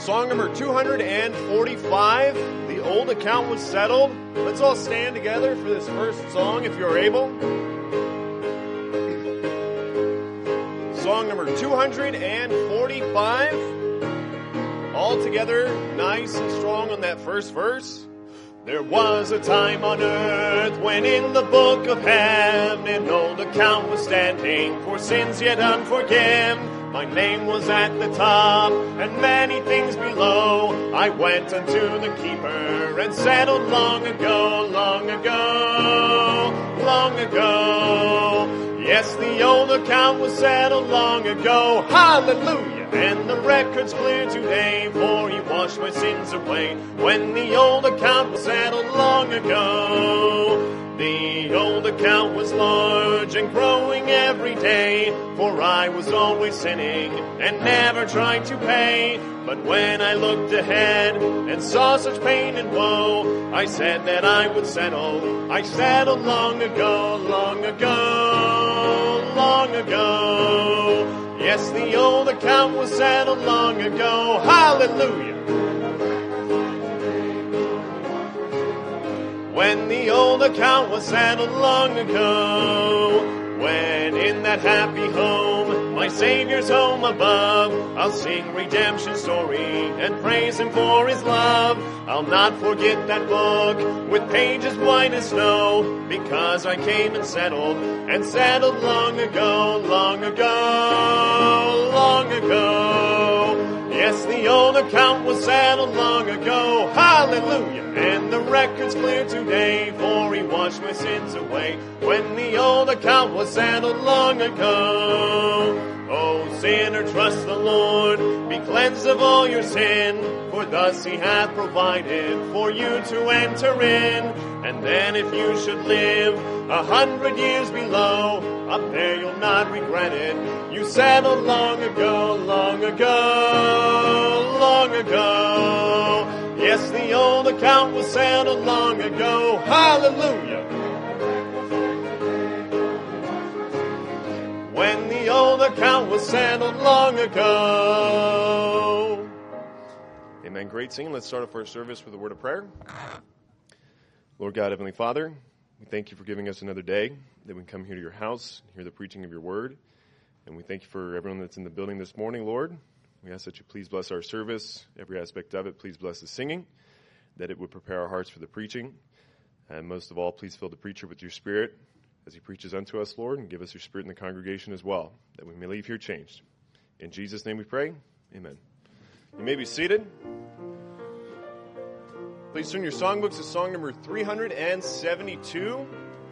Song number 245, the old account was settled. Let's all stand together for this first song if you're able. Song number 245, all together, nice and strong on that first verse. There was a time on earth when in the book of heaven an old account was standing for sins yet unforgiven. My name was at the top, and many things below. I went unto the keeper and settled long ago, long ago, long ago. Yes, the old account was settled long ago. Hallelujah! And the record's clear today, for he washed my sins away. When the old account was settled long ago. The old account was large and growing every day, for I was always sinning and never trying to pay. But when I looked ahead and saw such pain and woe, I said that I would settle. I settled long ago, long ago, long ago. Yes, the old account was settled long ago. Hallelujah! When the old account was settled long ago, when in that happy home, my Savior's home above, I'll sing redemption's story and praise Him for His love. I'll not forget that book with pages white as snow, because I came and settled long ago, long ago, long ago. Yes, the old account was settled long ago. Hallelujah! And the record's clear today, for He washed my sins away. When the old account was settled long ago. Oh, sinner, trust the Lord, be cleansed of all your sin, for thus He hath provided for you to enter in. And then if you should live 100 years below, up there you'll not regret it. You settled long ago, long ago, long ago. Yes, the old account was settled long ago. Hallelujah! When the old account was settled long ago. Amen. Great singing. Let's start off our service with a word of prayer. Lord God, Heavenly Father, we thank you for giving us another day that we can come here to your house, hear the preaching of your word. And we thank you for everyone that's in the building this morning, Lord. We ask that you please bless our service, every aspect of it. Please bless the singing, that it would prepare our hearts for the preaching. And most of all, please fill the preacher with your Spirit as he preaches unto us, Lord, and give us your Spirit in the congregation as well, that we may leave here changed. In Jesus' name we pray. Amen. You may be seated. Please turn your songbooks to song number 372.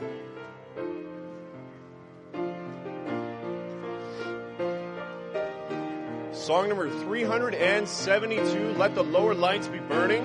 Song number 372, Let the Lower Lights Be Burning.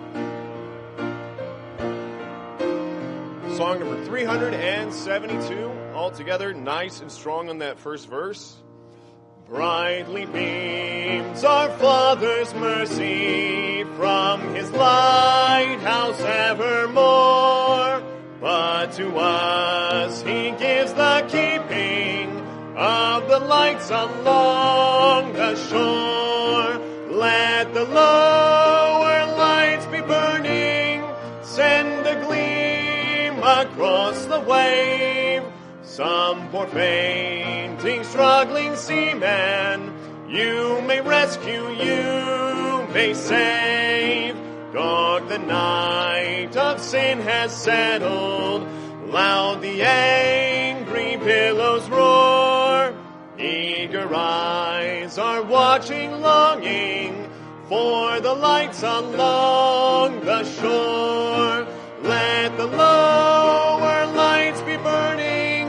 Song number 372, all together, nice and strong on that first verse. Brightly beams our Father's mercy from His lighthouse evermore, but to us He gives the keeping of the lights along the shore. Let the lower lights be burning, send a gleam across the wave. Some poor fainting, struggling seaman, you may rescue, you may save. Dark the night of sin has settled, loud the angry billows roar. Eager eyes are watching, longing for the lights along the shore. Let the lower lights be burning.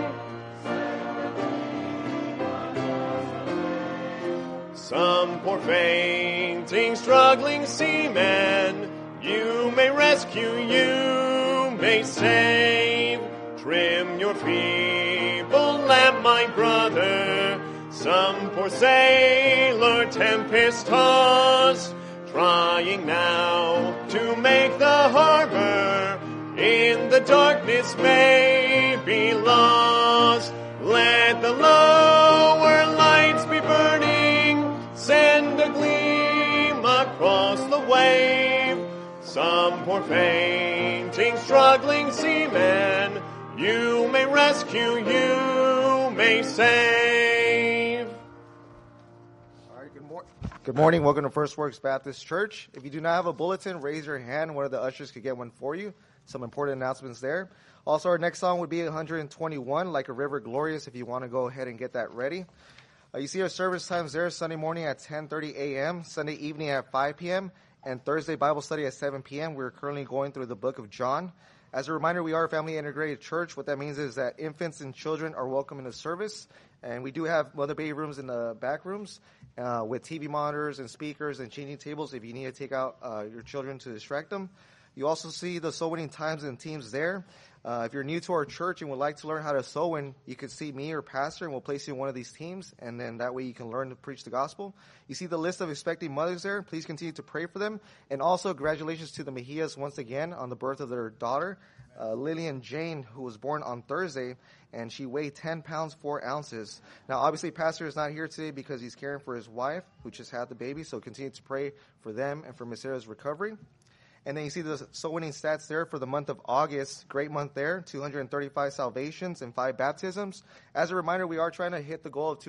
Some poor fainting, struggling seaman, you may rescue, you may save. Trim your feeble lamp, my brother. Some poor sailor tempest-tossed, trying now to make the harbor, in the darkness may be lost. Let the lower lights be burning, send a gleam across for fainting, struggling seamen. You may rescue, you may save. All right, good morning. Welcome to First Works Baptist Church. If you do not have a bulletin, raise your hand. One of the ushers could get one for you. Some important announcements there. Also, our next song would be 121, Like a River Glorious, if you want to go ahead and get that ready. You see our service times there, Sunday morning at 10:30 a.m., Sunday evening at 5 p.m., and Thursday Bible study at 7 p.m. We're currently going through the book of John. As a reminder, we are a family integrated church. What that means is that infants and children are welcome in the service, and we do have mother baby rooms in the back rooms with TV monitors and speakers and changing tables if you need to take out your children to distract them. You also see the soul winning times and teams there. If you're new to our church and would like to learn how to sow win, you could see me or pastor, and we'll place you in one of these teams, and then that way you can learn to preach the gospel. You see the list of expecting mothers there. Please continue to pray for them. And also, congratulations to the Mejias once again on the birth of their daughter, Lillian Jane, who was born on Thursday, and she weighed 10 pounds, 4 ounces. Now, obviously, pastor is not here today because he's caring for his wife, who just had the baby, so continue to pray for them and for Miss Sarah's recovery. And then you see the soul winning stats there for the month of August. Great month there, 235 salvations and 5 baptisms. As a reminder, we are trying to hit the goal of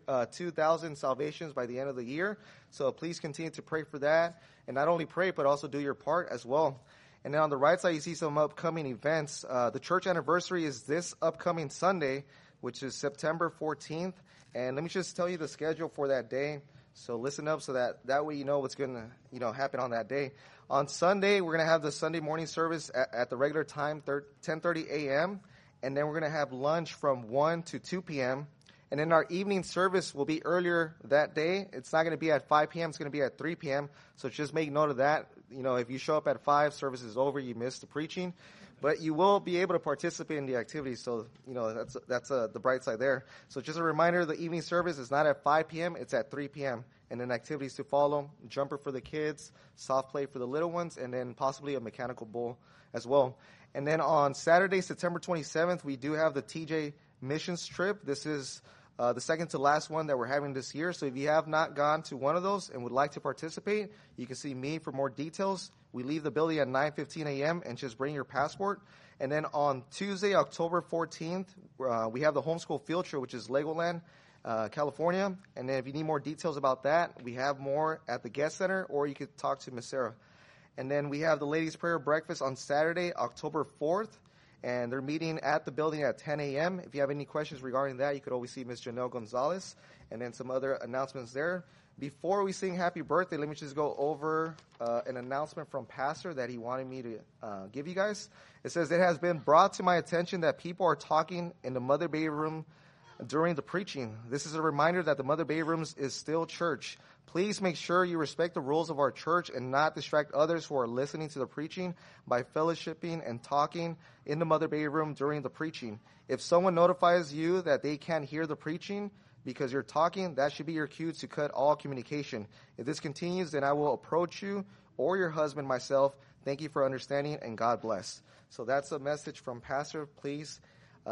2,000 salvations by the end of the year. So please continue to pray for that. And not only pray, but also do your part as well. And then on the right side, you see some upcoming events. The church anniversary is this upcoming Sunday, which is September 14th. And let me just tell you the schedule for that day. So listen up so that way you know what's going to happen on that day. On Sunday, we're going to have the Sunday morning service at the regular time, 10:30 a.m., and then we're going to have lunch from 1 to 2 p.m., and then our evening service will be earlier that day. It's not going to be at 5 p.m., it's going to be at 3 p.m., so just make note of that. If you show up at 5, service is over, you missed the preaching. But you will be able to participate in the activities, so that's the bright side there. So just a reminder, the evening service is not at 5 p.m., it's at 3 p.m., and then activities to follow, jumper for the kids, soft play for the little ones, and then possibly a mechanical bull as well. And then on Saturday, September 27th, we do have the TJ missions trip. This is the second to last one that we're having this year. So if you have not gone to one of those and would like to participate, you can see me for more details. We leave the building at 9:15 a.m. and just bring your passport. And then on Tuesday, October 14th, we have the homeschool field trip, which is Legoland, California. And then if you need more details about that, we have more at the guest center, or you could talk to Miss Sarah. And then we have the ladies' prayer breakfast on Saturday, October 4th. And they're meeting at the building at 10 a.m. If you have any questions regarding that, you could always see Ms. Janelle Gonzalez. And then some other announcements there. Before we sing happy birthday, let me just go over an announcement from Pastor that he wanted me to give you guys. It says, it has been brought to my attention that people are talking in the mother baby room during the preaching. This is a reminder that the mother baby rooms is still church. Please make sure you respect the rules of our church and not distract others who are listening to the preaching by fellowshipping and talking in the mother baby room during the preaching. If someone notifies you that they can't hear the preaching because you're talking, that should be your cue to cut all communication. If this continues, then I will approach you or your husband myself. Thank you for understanding, and God bless. So that's a message from Pastor. Please,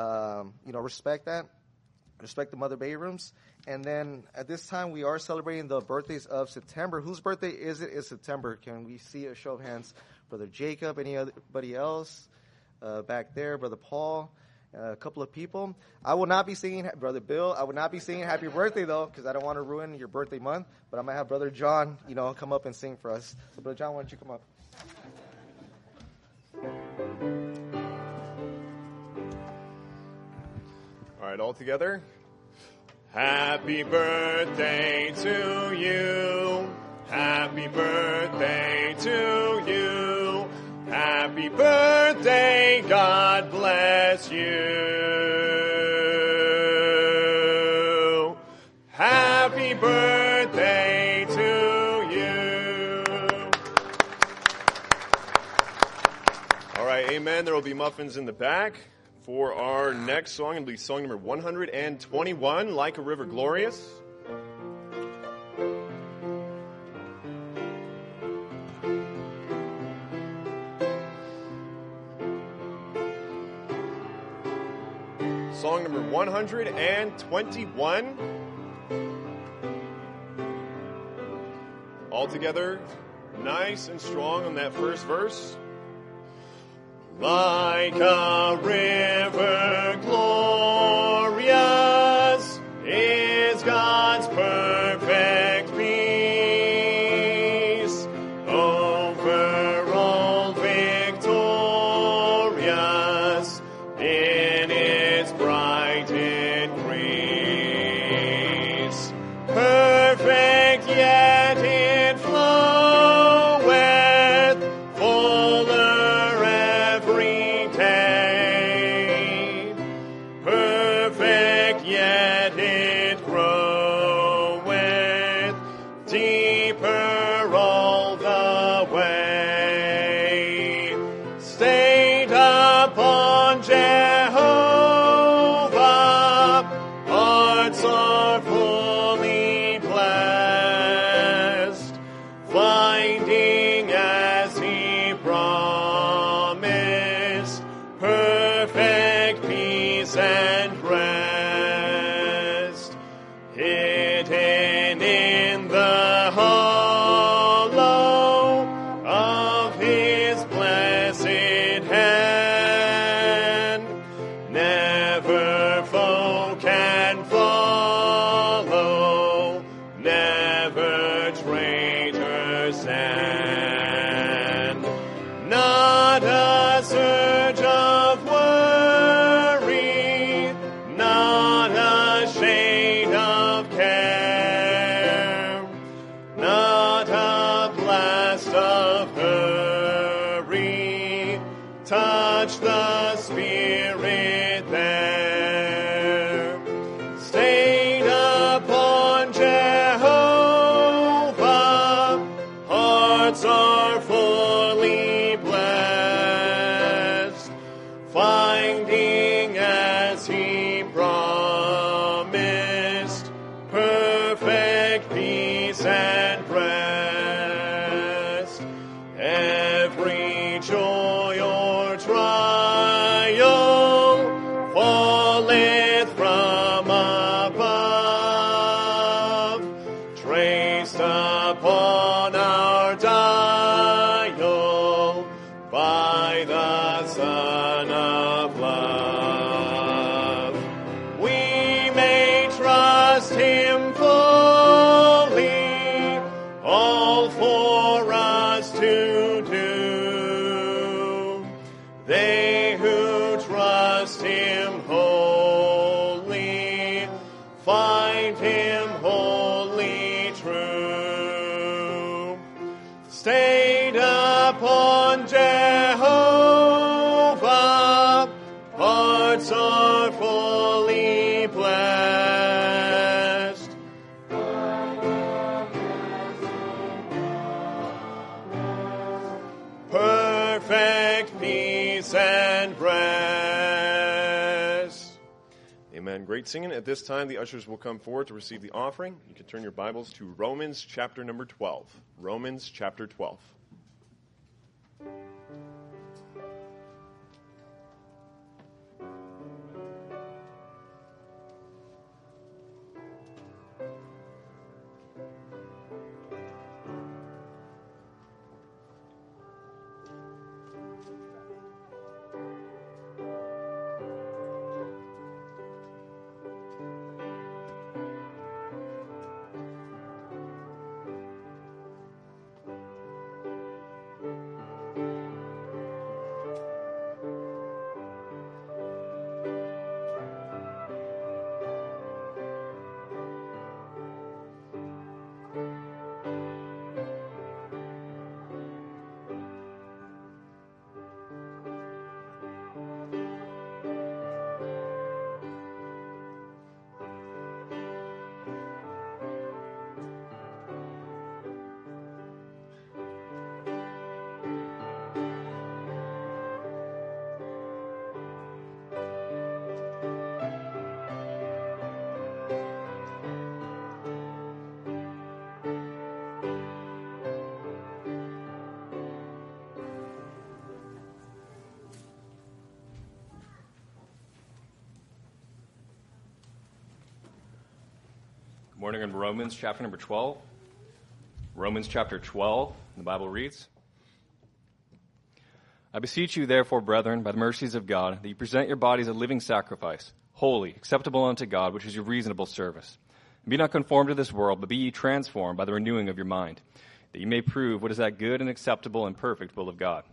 respect that. Respect the mother baby rooms. And then at this time, we are celebrating the birthdays of September. Whose birthday is it? Is September? Can we see a show of hands? Brother Jacob, anybody else? Back there, Brother Paul, a couple of people. I will not be singing, Brother Bill, I will not be singing happy birthday, though, because I don't want to ruin your birthday month. But I might have Brother John, come up and sing for us. So, Brother John, why don't you come up? All right, all together. Happy birthday to you. Happy birthday to you. Happy birthday, God bless you. Happy birthday to you. All right, amen. There will be muffins in the back. For our next song, it'll be song number 121, Like a River Glorious. Song number 121. All together, nice and strong on that first verse. like a river glorious is God's perfect peace, over all victorious in its bright increase. Perfect yet it floweth fuller every day. Perfect yet it groweth deeper all the way. Stayed upon Jehovah, hearts are fully blessed, finding as he promised perfect peace and rest. Hidden in the hollow of his blessed hand, never foe can follow, never traitor stand. Not a surge of worry, not a shade of care, not a blast of hurry, touch the Spirit there. Stayed upon Jehovah, hearts are fully blessed, finding as he promised perfect peace and rest. Every joy or trial falleth from above, traced upon our dial by the Son of Love. We may trust him fully, all for us to do. They who trust him wholly find him wholly true. Stayed upon Jehovah, hearts are fully blessed. Perfect peace and rest. Amen. Great singing. At this time, the ushers will come forward to receive the offering. You can turn your Bibles to Romans chapter number 12. Romans chapter 12. Good morning in Romans chapter number 12. Romans chapter 12, the Bible reads, I beseech you, therefore, brethren, by the mercies of God, that you present your bodies a living sacrifice, holy, acceptable unto God, which is your reasonable service. And be not conformed to this world, but be ye transformed by the renewing of your mind, that you may prove what is that good and acceptable and perfect will of God.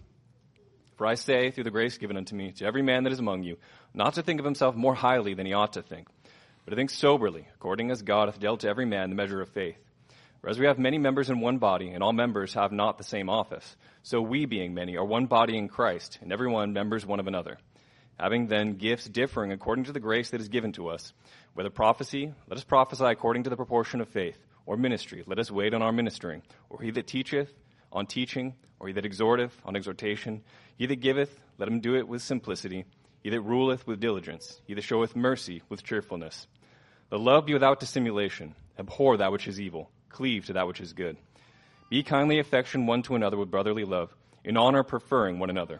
For I say, through the grace given unto me, to every man that is among you, not to think of himself more highly than he ought to think, but to think soberly, according as God hath dealt to every man the measure of faith. For as we have many members in one body, and all members have not the same office, so we, being many, are one body in Christ, and every one members one of another. Having then gifts differing according to the grace that is given to us, whether prophecy, let us prophesy according to the proportion of faith, or ministry, let us wait on our ministering, or he that teacheth, on teaching, or he that exhorteth, on exhortation, he that giveth, let him do it with simplicity, he that ruleth with diligence, he that showeth mercy with cheerfulness. Let love be without dissimulation, abhor that which is evil, cleave to that which is good. Be kindly affection one to another with brotherly love, in honor preferring one another.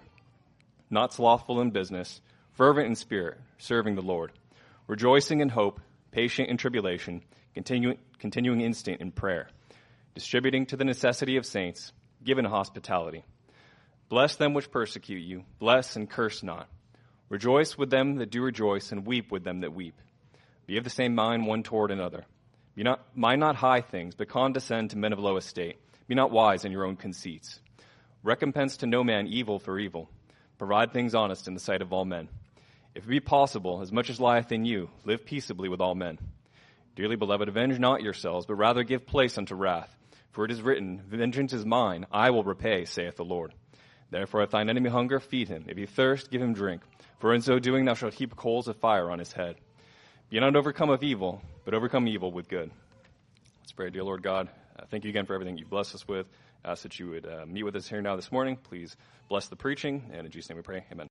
Not slothful in business, fervent in spirit, serving the Lord, rejoicing in hope, patient in tribulation, continuing instant in prayer, distributing to the necessity of saints, given hospitality. Bless them which persecute you, bless and curse not. Rejoice with them that do rejoice, and weep with them that weep. Be of the same mind one toward another. Mind not high things, but condescend to men of low estate. Be not wise in your own conceits. Recompense to no man evil for evil. Provide things honest in the sight of all men. If it be possible, as much as lieth in you, live peaceably with all men. Dearly beloved, avenge not yourselves, but rather give place unto wrath. For it is written, Vengeance is mine, I will repay, saith the Lord. Therefore, if thine enemy hunger, feed him. If he thirst, give him drink. For in so doing thou shalt heap coals of fire on his head. Be not overcome of evil, but overcome evil with good. Let's pray. Dear Lord God, thank you again for everything you've blessed us with. I ask that you would meet with us here now this morning. Please bless the preaching, and in Jesus' name we pray. Amen.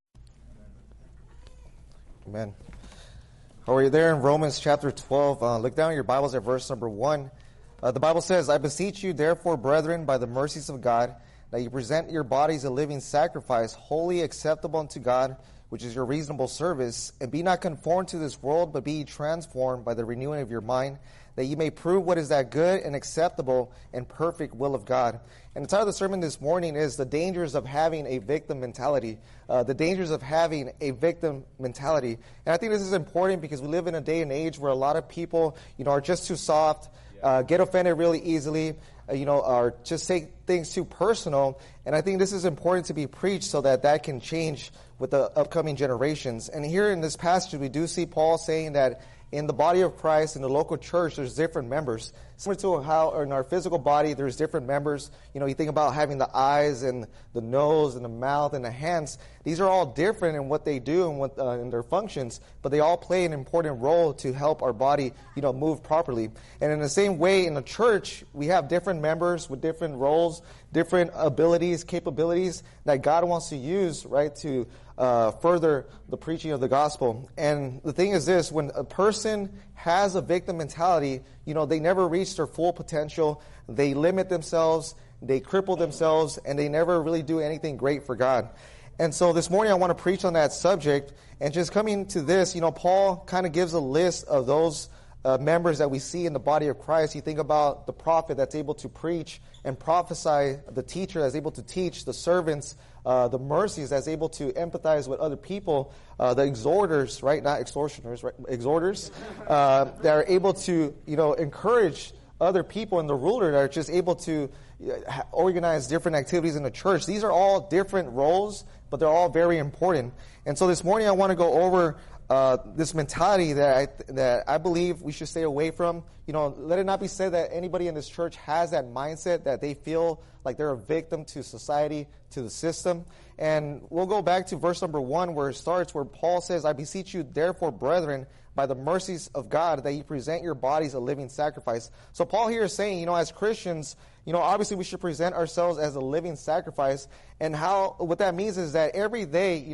Amen. How are you there in Romans chapter 12? Look down at your Bibles at verse number 1. The Bible says, I beseech you, therefore, brethren, by the mercies of God, that you present your bodies a living sacrifice, wholly acceptable unto God, which is your reasonable service, and be not conformed to this world, but be ye transformed by the renewing of your mind, that ye may prove what is that good and acceptable and perfect will of God. And the title of the sermon this morning is The Dangers of Having a Victim Mentality. The dangers of having a victim mentality. And I think this is important because we live in a day and age where a lot of people, are just too soft, get offended really easily, or just take things too personal. And I think this is important to be preached so that can change with the upcoming generations. And here in this passage, we do see Paul saying that in the body of Christ, in the local church, there's different members. Similar to how in our physical body, there's different members. You think about having the eyes and the nose and the mouth and the hands. These are all different in what they do and what in their functions, but they all play an important role to help our body, move properly. And in the same way, in the church, we have different members with different roles, different abilities, capabilities that God wants to use, right, to further the preaching of the gospel. And the thing is this, when a person has a victim mentality, they never reach their full potential. They limit themselves, they cripple themselves, and they never really do anything great for God. And so this morning I want to preach on that subject. And just coming to this, Paul kind of gives a list of those members that we see in the body of Christ. You think about the prophet that's able to preach and prophesy, the teacher that's able to teach, the servants, the mercies that's able to empathize with other people, the exhorters, right? Not extortioners, right? Exhorters, that are able to, encourage other people, and the ruler that are just able to organize different activities in the church. These are all different roles, but they're all very important. And so this morning I want to go over this mentality that I believe we should stay away from. Let it not be said that anybody in this church has that mindset that they feel like they're a victim to society, to the system. And we'll go back to verse number 1 where it starts, where Paul says, I beseech you, therefore, brethren, by the mercies of God, that you present your bodies a living sacrifice. So Paul here is saying, as Christians, obviously we should present ourselves as a living sacrifice. And what that means is that every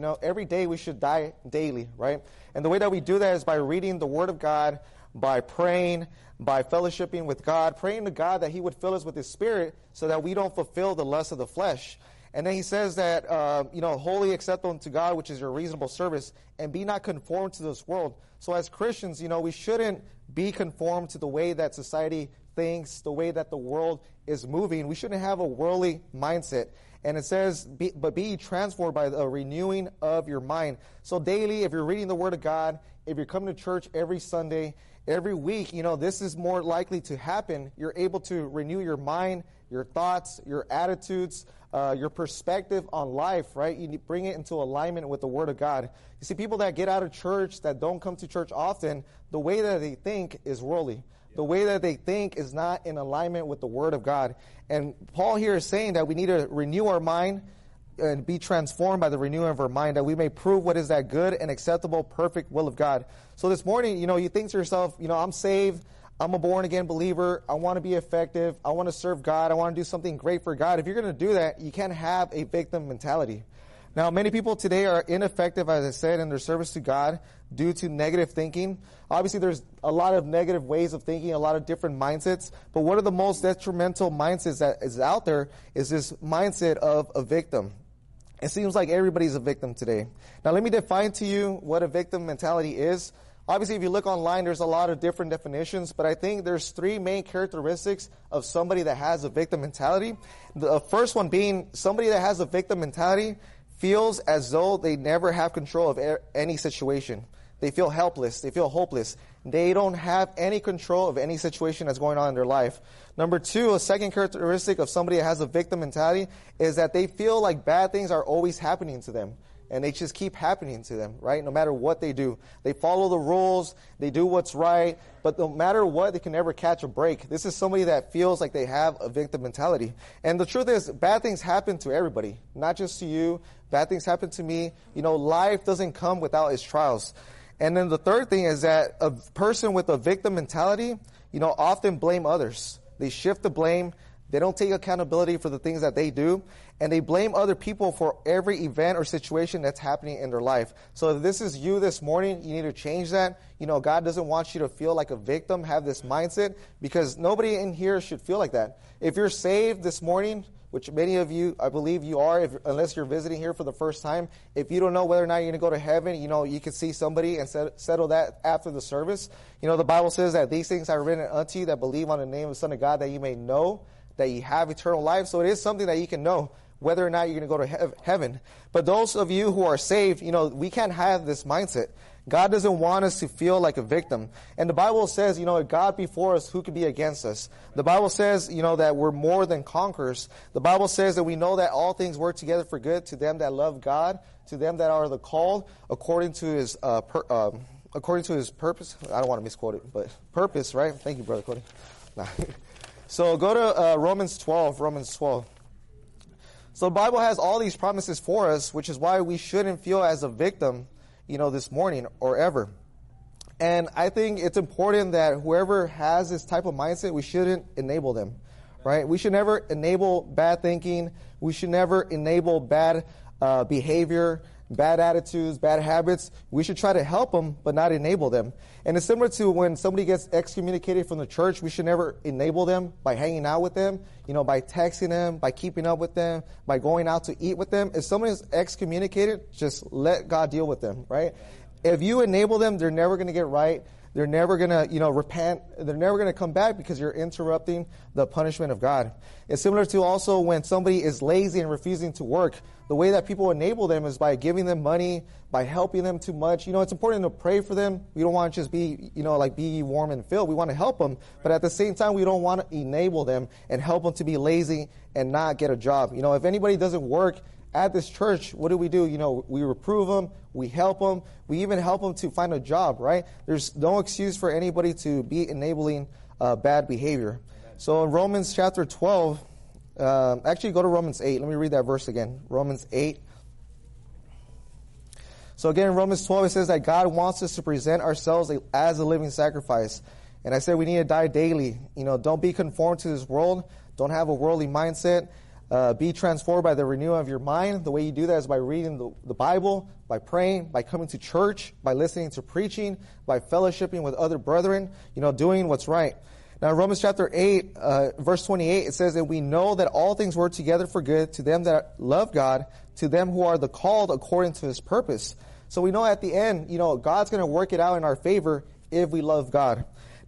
day we should die daily, right? And the way that we do that is by reading the Word of God, by praying, by fellowshipping with God, praying to God that He would fill us with His Spirit so that we don't fulfill the lust of the flesh. And then he says that, wholly acceptable unto God, which is your reasonable service, and be not conformed to this world. So as Christians, we shouldn't be conformed to the way that society thinks, the way that the world is moving. We shouldn't have a worldly mindset. And it says, but be transformed by the renewing of your mind. So daily, if you're reading the Word of God, if you're coming to church every Sunday, every week, this is more likely to happen. You're able to renew your mind, your thoughts, your attitudes, your perspective on life, right? You bring it into alignment with the Word of God. You see, people that get out of church, that don't come to church often, the way that they think is worldly. The way that they think is not in alignment with the Word of God. And Paul here is saying that we need to renew our mind and be transformed by the renewing of our mind, that we may prove what is that good and acceptable, perfect will of God. So this morning, you think to yourself, I'm saved, I'm a born-again believer, I want to be effective, I want to serve God, I want to do something great for God. If you're going to do that, you can't have a victim mentality. Now, many people today are ineffective, as I said, in their service to God due to negative thinking. Obviously, there's a lot of negative ways of thinking, a lot of different mindsets. But one of the most detrimental mindsets that is out there is this mindset of a victim. It seems like everybody's a victim today. Now, let me define to you what a victim mentality is. Obviously, if you look online, there's a lot of different definitions, but I think there's three main characteristics of somebody that has a victim mentality. The first one being somebody that has a victim mentality feels as though they never have control of any situation. They feel helpless. They feel hopeless. They don't have any control of any situation that's going on in their life. Number two, a second characteristic of somebody that has a victim mentality is that they feel like bad things are always happening to them. And they just keep happening to them, right? No matter what they do. They follow the rules. They do what's right. But no matter what, they can never catch a break. This is somebody that feels like they have a victim mentality. And the truth is, bad things happen to everybody. Not just to you. Bad things happen to me. Life doesn't come without its trials. And then the third thing is that a person with a victim mentality, often blame others. They shift the blame. They don't take accountability for the things that they do. And they blame other people for every event or situation that's happening in their life. So if this is you this morning, you need to change that. God doesn't want you to feel like a victim, have this mindset, because nobody in here should feel like that. If you're saved this morning, which many of you, I believe you are, unless you're visiting here for the first time, if you don't know whether or not you're going to go to heaven, you can see somebody and settle that after the service. The Bible says that these things are written unto you that believe on the name of the Son of God, that you may know that you have eternal life. So it is something that you can know whether or not you're going to go to heaven. But those of you who are saved, we can't have this mindset. God doesn't want us to feel like a victim. And the Bible says, if God be for us, who can be against us? The Bible says, that we're more than conquerors. The Bible says that we know that all things work together for good to them that love God, to them that are the called, according to his purpose. I don't want to misquote it, but purpose, right? Thank you, Brother Cody. So go to Romans 12. So the Bible has all these promises for us, which is why we shouldn't feel as a victim, this morning or ever. And I think it's important that whoever has this type of mindset, we shouldn't enable them, right? We should never enable bad thinking. We should never enable bad behavior, bad attitudes, bad habits. We should try to help them, but not enable them. And it's similar to when somebody gets excommunicated from the church, we should never enable them by hanging out with them, by texting them, by keeping up with them, by going out to eat with them. If someone is excommunicated, just let God deal with them, right? If you enable them, they're never going to get right. They're never going to, repent. They're never going to come back because you're interrupting the punishment of God. It's similar to also when somebody is lazy and refusing to work. The way that people enable them is by giving them money, by helping them too much. It's important to pray for them. We don't want to just be, be warm and filled. We want to help them. But at the same time, we don't want to enable them and help them to be lazy and not get a job. If anybody doesn't work at this church, what do? We reprove them, we help them, we even help them to find a job, right? There's no excuse for anybody to be enabling bad behavior. So in Romans chapter 12, actually go to Romans 8. Let me read that verse again. Romans 8. So again, in Romans 12, it says that God wants us to present ourselves as a living sacrifice. And I said we need to die daily. Don't be conformed to this world. Don't have a worldly mindset. Be transformed by the renewal of your mind. The way you do that is by reading the Bible, by praying, by coming to church, by listening to preaching, by fellowshipping with other brethren, doing what's right. Now, Romans chapter 8, verse 28, it says that we know that all things work together for good to them that love God, to them who are the called according to his purpose. So we know at the end, God's going to work it out in our favor if we love God.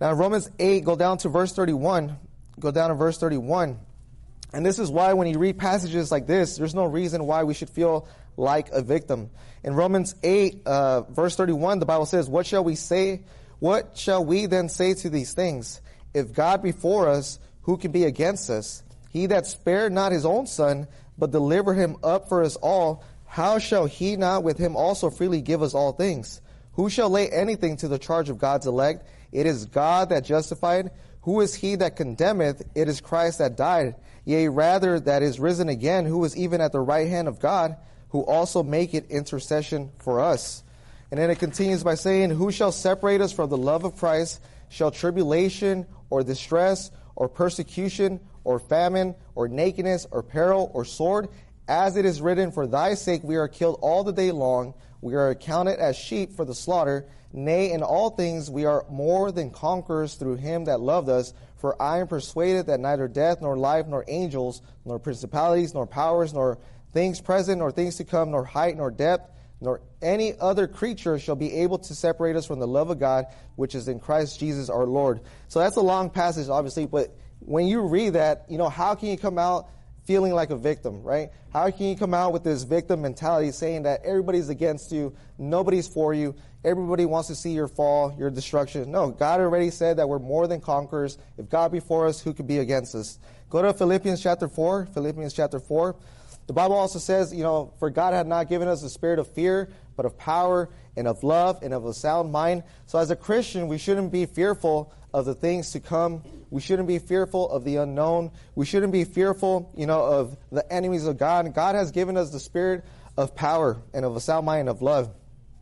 Now, Romans 8, go down to verse 31. Go down to verse 31. And this is why when you read passages like this, there's no reason why we should feel like a victim. In Romans 8, verse 31, the Bible says, what shall we say? What shall we then say to these things? If God be for us, who can be against us? He that spared not his own son, but delivered him up for us all, how shall he not with him also freely give us all things? Who shall lay anything to the charge of God's elect? It is God that justified. Who is he that condemneth? It is Christ that died. Yea, rather that is risen again, who is even at the right hand of God, who also maketh intercession for us. And then it continues by saying, who shall separate us from the love of Christ? Shall tribulation or distress or persecution or famine or nakedness or peril or sword? As it is written, for thy sake we are killed all the day long. We are accounted as sheep for the slaughter. Nay, in all things we are more than conquerors through him that loved us. For I am persuaded that neither death, nor life, nor angels, nor principalities, nor powers, nor things present, nor things to come, nor height, nor depth, nor any other creature shall be able to separate us from the love of God, which is in Christ Jesus our Lord. So that's a long passage, obviously, but when you read that, how can you come out feeling like a victim, right? How can you come out with this victim mentality saying that everybody's against you, nobody's for you, everybody wants to see your fall, your destruction? No, God already said that we're more than conquerors. If God be for us, who could be against us? Go to Philippians chapter 4. Philippians chapter 4. The Bible also says, for God had not given us a spirit of fear, but of power and of love and of a sound mind. So as a Christian, we shouldn't be fearful of the things to come. We shouldn't be fearful of the unknown. We shouldn't be fearful, of the enemies of God. God has given us the spirit of power and of a sound mind and of love.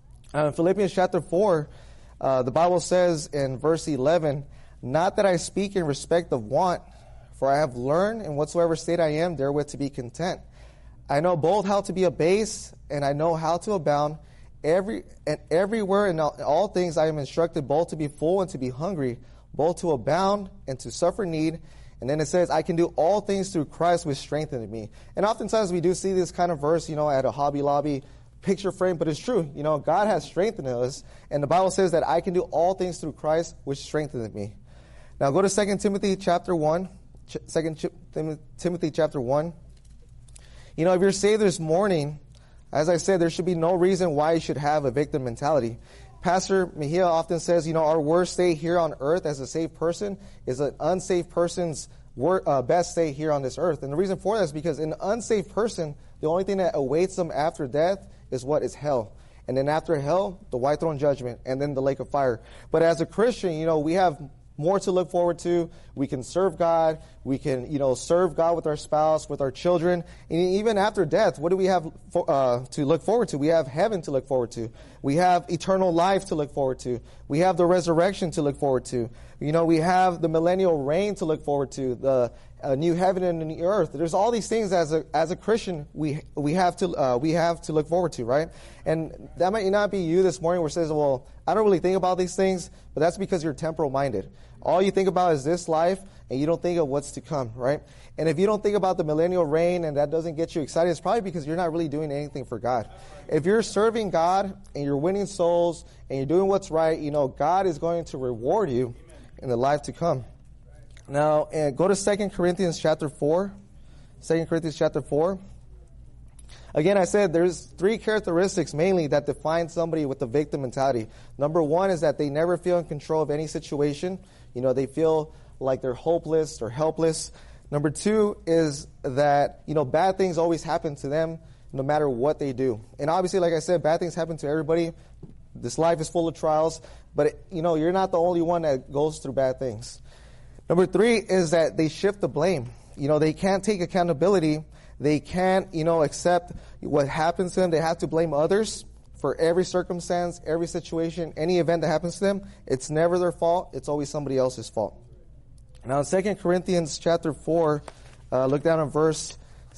In Philippians chapter 4, the Bible says in verse 11, not that I speak in respect of want, for I have learned in whatsoever state I am therewith to be content. I know both how to be abased, and I know how to abound. Everywhere in all things I am instructed both to be full and to be hungry, both to abound and to suffer need. And then it says, I can do all things through Christ which strengtheneth me. And oftentimes we do see this kind of verse, at a Hobby Lobby picture frame, but it's true. God has strengthened us, and the Bible says that I can do all things through Christ which strengtheneth me. Now go to 2 Timothy chapter 1. 2 Timothy chapter 1. If you're saved this morning, as I said, there should be no reason why you should have a victim mentality. Pastor Mejia often says, our worst state here on earth as a saved person is an unsaved person's best state here on this earth. And the reason for that is because in an unsaved person, the only thing that awaits them after death is what is hell. And then after hell, the white throne judgment, and then the lake of fire. But as a Christian, we have more to look forward to. We can serve God. We can, serve God with our spouse, with our children. And even after death, what do we have to look forward to? We have heaven to look forward to. We have eternal life to look forward to. We have the resurrection to look forward to. We have the millennial reign to look forward to, the new heaven and new earth. There's all these things as a Christian we have to look forward to, right? And that might not be you this morning where it says, well, I don't really think about these things, but that's because you're temporal minded. All you think about is this life, and you don't think of what's to come, right? And if you don't think about the millennial reign and that doesn't get you excited, it's probably because you're not really doing anything for God. If you're serving God and you're winning souls and you're doing what's right, God is going to reward you in the life to come. Now, go to 2 Corinthians chapter 4. 2 Corinthians chapter 4. Again, I said there's three characteristics mainly that define somebody with a victim mentality. Number one is that they never feel in control of any situation. They feel like they're hopeless or helpless. Number two is that, bad things always happen to them no matter what they do. And obviously, like I said, bad things happen to everybody. This life is full of trials, but you're not the only one that goes through bad things. Number three is that they shift the blame. They can't take accountability. They can't, accept what happens to them. They have to blame others for every circumstance, every situation, any event that happens to them. It's never their fault. It's always somebody else's fault. Now, in 2 Corinthians chapter 4, look down at verse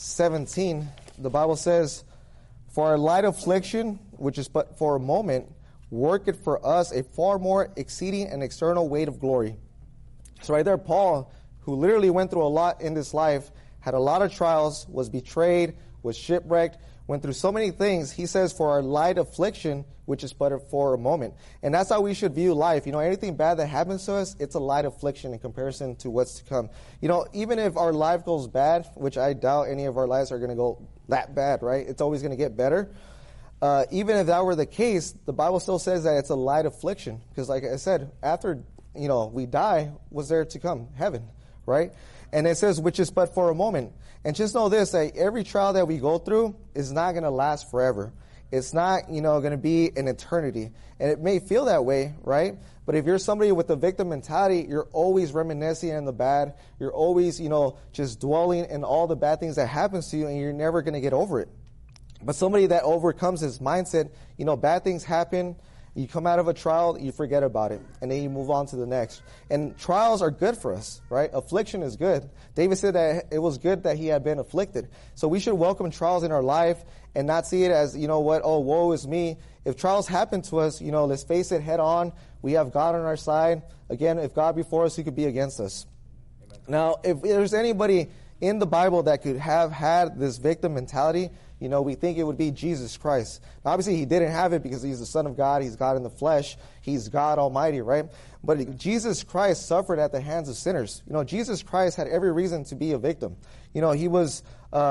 17. The Bible says, for our light affliction, which is but for a moment, worketh for us a far more exceeding and external weight of glory. So right there, Paul, who literally went through a lot in this life, had a lot of trials, was betrayed, was shipwrecked, went through so many things. He says, for our light affliction, which is but for a moment. And that's how we should view life. You know, anything bad that happens to us, it's a light affliction in comparison to what's to come. You know, even if our life goes bad, which I doubt any of our lives are going to go that bad, right? It's always going to get better. Even if that were the case, the Bible still says that it's a light affliction. Because like I said, after, you know, we die, what's there to come? Heaven, right? And it says, which is but for a moment. And just know this, that every trial that we go through is not going to last forever. It's not, you know, going to be an eternity. And it may feel that way, right? But if you're somebody with a victim mentality, you're always reminiscing in the bad. You're always, you know, just dwelling in all the bad things that happens to you, and you're never going to get over it. But somebody that overcomes his mindset, you know, bad things happen. You come out of a trial, you forget about it, and then you move on to the next. And trials are good for us, right? Affliction is good. David said that it was good that he had been afflicted. So we should welcome trials in our life and not see it as, you know what, oh, woe is me. If trials happen to us, you know, let's face it head on. We have God on our side. Again, if God be for us, who could be against us? Amen. Now, if there's anybody in the Bible that could have had this victim mentality, you know, we think it would be Jesus Christ. Now, obviously, he didn't have it because he's the Son of God. He's God in the flesh. He's God Almighty, right? But Jesus Christ suffered at the hands of sinners. You know, Jesus Christ had every reason to be a victim. You know, he was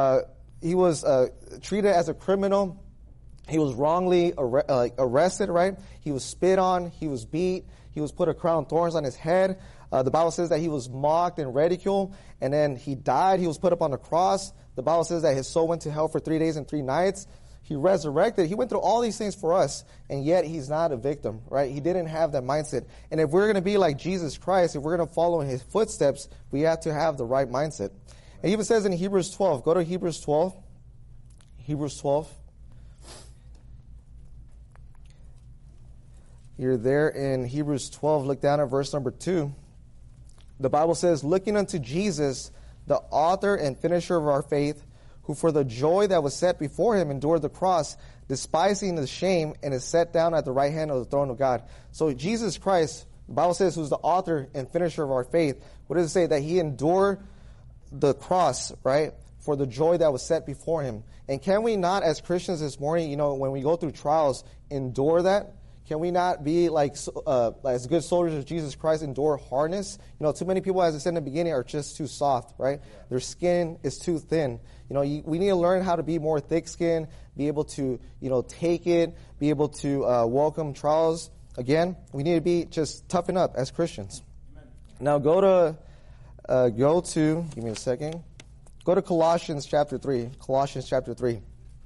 treated as a criminal. He was wrongly arrested, right? He was spit on. He was beat. He was put a crown of thorns on his head. The Bible says that he was mocked and ridiculed, and then he died. He was put up on the cross. The Bible says that his soul went to hell for 3 days and 3 nights. He resurrected. He went through all these things for us, and yet he's not a victim, right? He didn't have that mindset. And if we're going to be like Jesus Christ, if we're going to follow in his footsteps, we have to have the right mindset. It even says in Hebrews 12, go to Hebrews 12. Hebrews 12. You're there in Hebrews 12. Look down at verse number 2. The Bible says, looking unto Jesus, the author and finisher of our faith, who for the joy that was set before him endured the cross, despising the shame, and is set down at the right hand of the throne of God. So Jesus Christ, the Bible says, who's the author and finisher of our faith. What does it say? That he endured the cross, right, for the joy that was set before him. And can we not, as Christians this morning, you know, when we go through trials, endure that? Can we not be like as good soldiers of Jesus Christ, endure hardness? You know, too many people, as I said in the beginning, are just too soft, right? Their skin is too thin. You know, we need to learn how to be more thick-skinned, be able to, you know, take it, be able to welcome trials. Again, we need to be just toughen up as Christians. Amen. Now go to, give me a second. Go to Colossians chapter 3. Colossians chapter 3.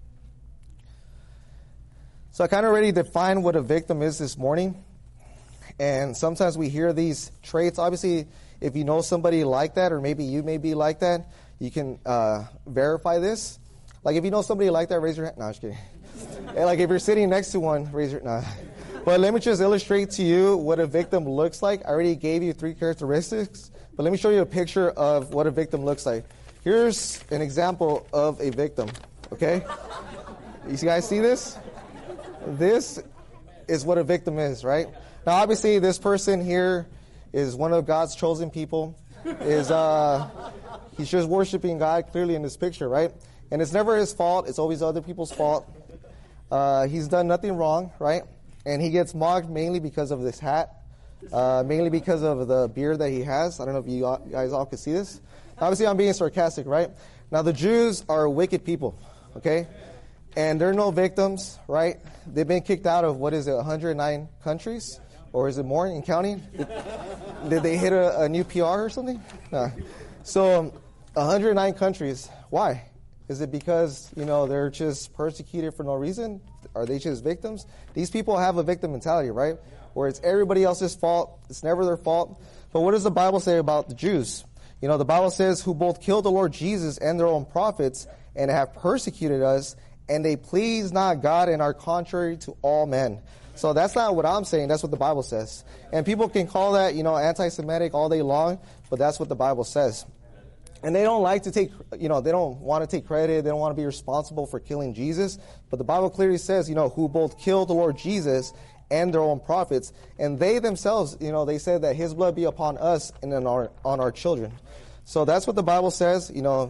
So I kind of already defined what a victim is this morning. And sometimes we hear these traits. Obviously, if you know somebody like that, or maybe you may be like that, you can verify this. Like if you know somebody like that, raise your hand. No, I'm just kidding. And like if you're sitting next to one, raise your hand. No. But let me just illustrate to you what a victim looks like. I already gave you 3 characteristics. But let me show you a picture of what a victim looks like. Here's an example of a victim. Okay? You guys see this? This is what a victim is, right? Now, obviously, this person here is one of God's chosen people. He's just worshiping God clearly in this picture, right? And it's never his fault. It's always other people's fault. He's done nothing wrong, right? And he gets mocked mainly because of this hat, mainly because of the beard that he has. I don't know if you guys all can see this. Obviously, I'm being sarcastic, right? Now, the Jews are wicked people, okay? And they're no victims, right? They've been kicked out of, 109 countries? Or is it more in counting? Did they hit a new PR or something? No. So, 109 countries. Why? Is it because, you know, they're just persecuted for no reason? Are they just victims? These people have a victim mentality, right? Where it's everybody else's fault. It's never their fault. But what does the Bible say about the Jews? You know, the Bible says, who both killed the Lord Jesus and their own prophets, and have persecuted us, and they please not God and are contrary to all men. So that's not what I'm saying. That's what the Bible says. And people can call that, you know, anti-Semitic all day long, but that's what the Bible says. And they don't like to take, you know, they don't want to take credit. They don't want to be responsible for killing Jesus. But the Bible clearly says, you know, who both killed the Lord Jesus and their own prophets. And they themselves, you know, they said that his blood be upon us and on our children. So that's what the Bible says, you know.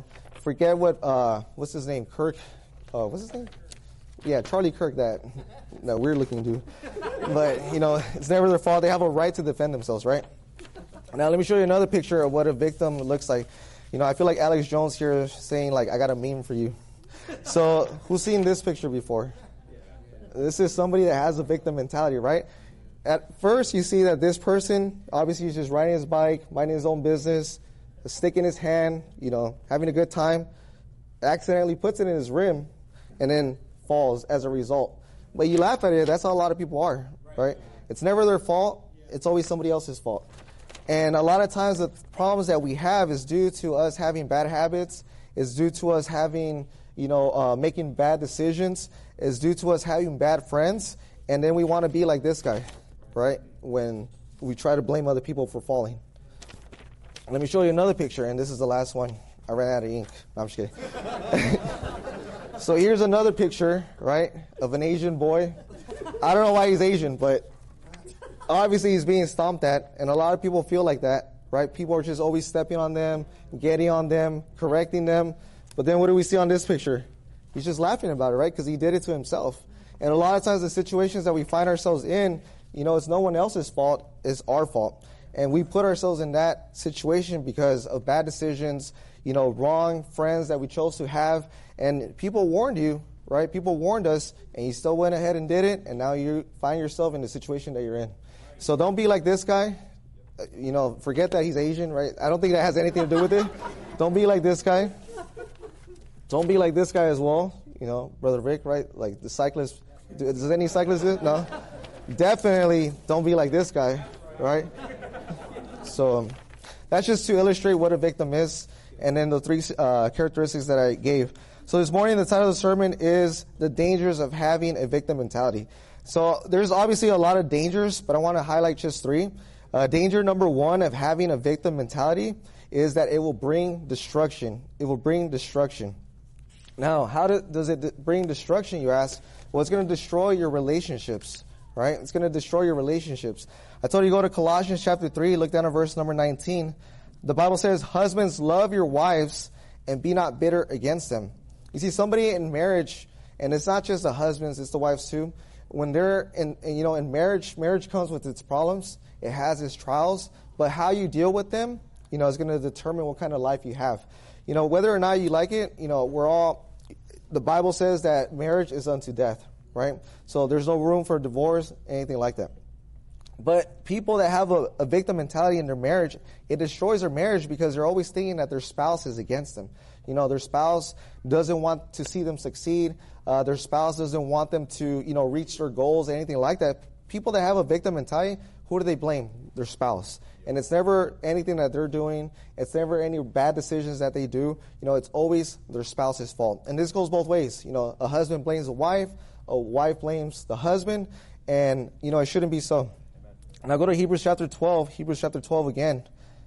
forget what's his name? Kirk. What's his name? Yeah, Charlie Kirk, that weird looking dude. But, it's never their fault. They have a right to defend themselves, right? Now, let me show you another picture of what a victim looks like. I feel like Alex Jones here is saying, like, I got a meme for you. So, who's seen this picture before? This is somebody that has a victim mentality, right? At first, you see that this person, obviously, he's just riding his bike, minding his own business, a stick in his hand, having a good time, accidentally puts it in his rim, and then falls as a result. But you laugh at it, that's how a lot of people are, right? It's never their fault, it's always somebody else's fault. And a lot of times the problems that we have is due to us having bad habits, is due to us having, making bad decisions, is due to us having bad friends, and then we want to be like this guy, right? When we try to blame other people for falling. Let me show you another picture, and this is the last one. I ran out of ink. No, I'm just kidding. So here's another picture, right, of an Asian boy. I don't know why he's Asian, but obviously he's being stomped at, and a lot of people feel like that, right? People are just always stepping on them, getting on them, correcting them. But then what do we see on this picture? He's just laughing about it, right, because he did it to himself. And a lot of times the situations that we find ourselves in, it's no one else's fault, it's our fault. And we put ourselves in that situation because of bad decisions, wrong friends that we chose to have. And people warned you, right? People warned us, and you still went ahead and did it, and now you find yourself in the situation that you're in. So don't be like this guy. Forget that he's Asian, right? I don't think that has anything to do with it. Don't be like this guy. Don't be like this guy as well. Brother Rick, right? Like the cyclist. Does any cyclist do it? No? Definitely don't be like this guy, right? So that's just to illustrate what a victim is, and then the three characteristics that I gave. So this morning, the title of the sermon is The Dangers of Having a Victim Mentality. So there's obviously a lot of dangers, but I want to highlight just three. Danger number one of having a victim mentality is that it will bring destruction. It will bring destruction. Now, how does it bring destruction, you ask? Well, it's going to destroy your relationships, right? It's going to destroy your relationships. I told you go to Colossians chapter 3, look down at verse number 19. The Bible says, "Husbands, love your wives and be not bitter against them." You see, somebody in marriage, and it's not just the husbands, it's the wives too. When they're in marriage comes with its problems. It has its trials. But how you deal with them, is going to determine what kind of life you have. Whether or not you like it, the Bible says that marriage is unto death, right? So there's no room for divorce, anything like that. But people that have a victim mentality in their marriage, it destroys their marriage because they're always thinking that their spouse is against them. Their spouse doesn't want to see them succeed. Their spouse doesn't want them to, reach their goals, anything like that. People that have a victim mentality, who do they blame? Their spouse. And it's never anything that they're doing. It's never any bad decisions that they do. It's always their spouse's fault. And this goes both ways. A husband blames a wife blames the husband, and, it shouldn't be so. Now go to Hebrews chapter 12 again.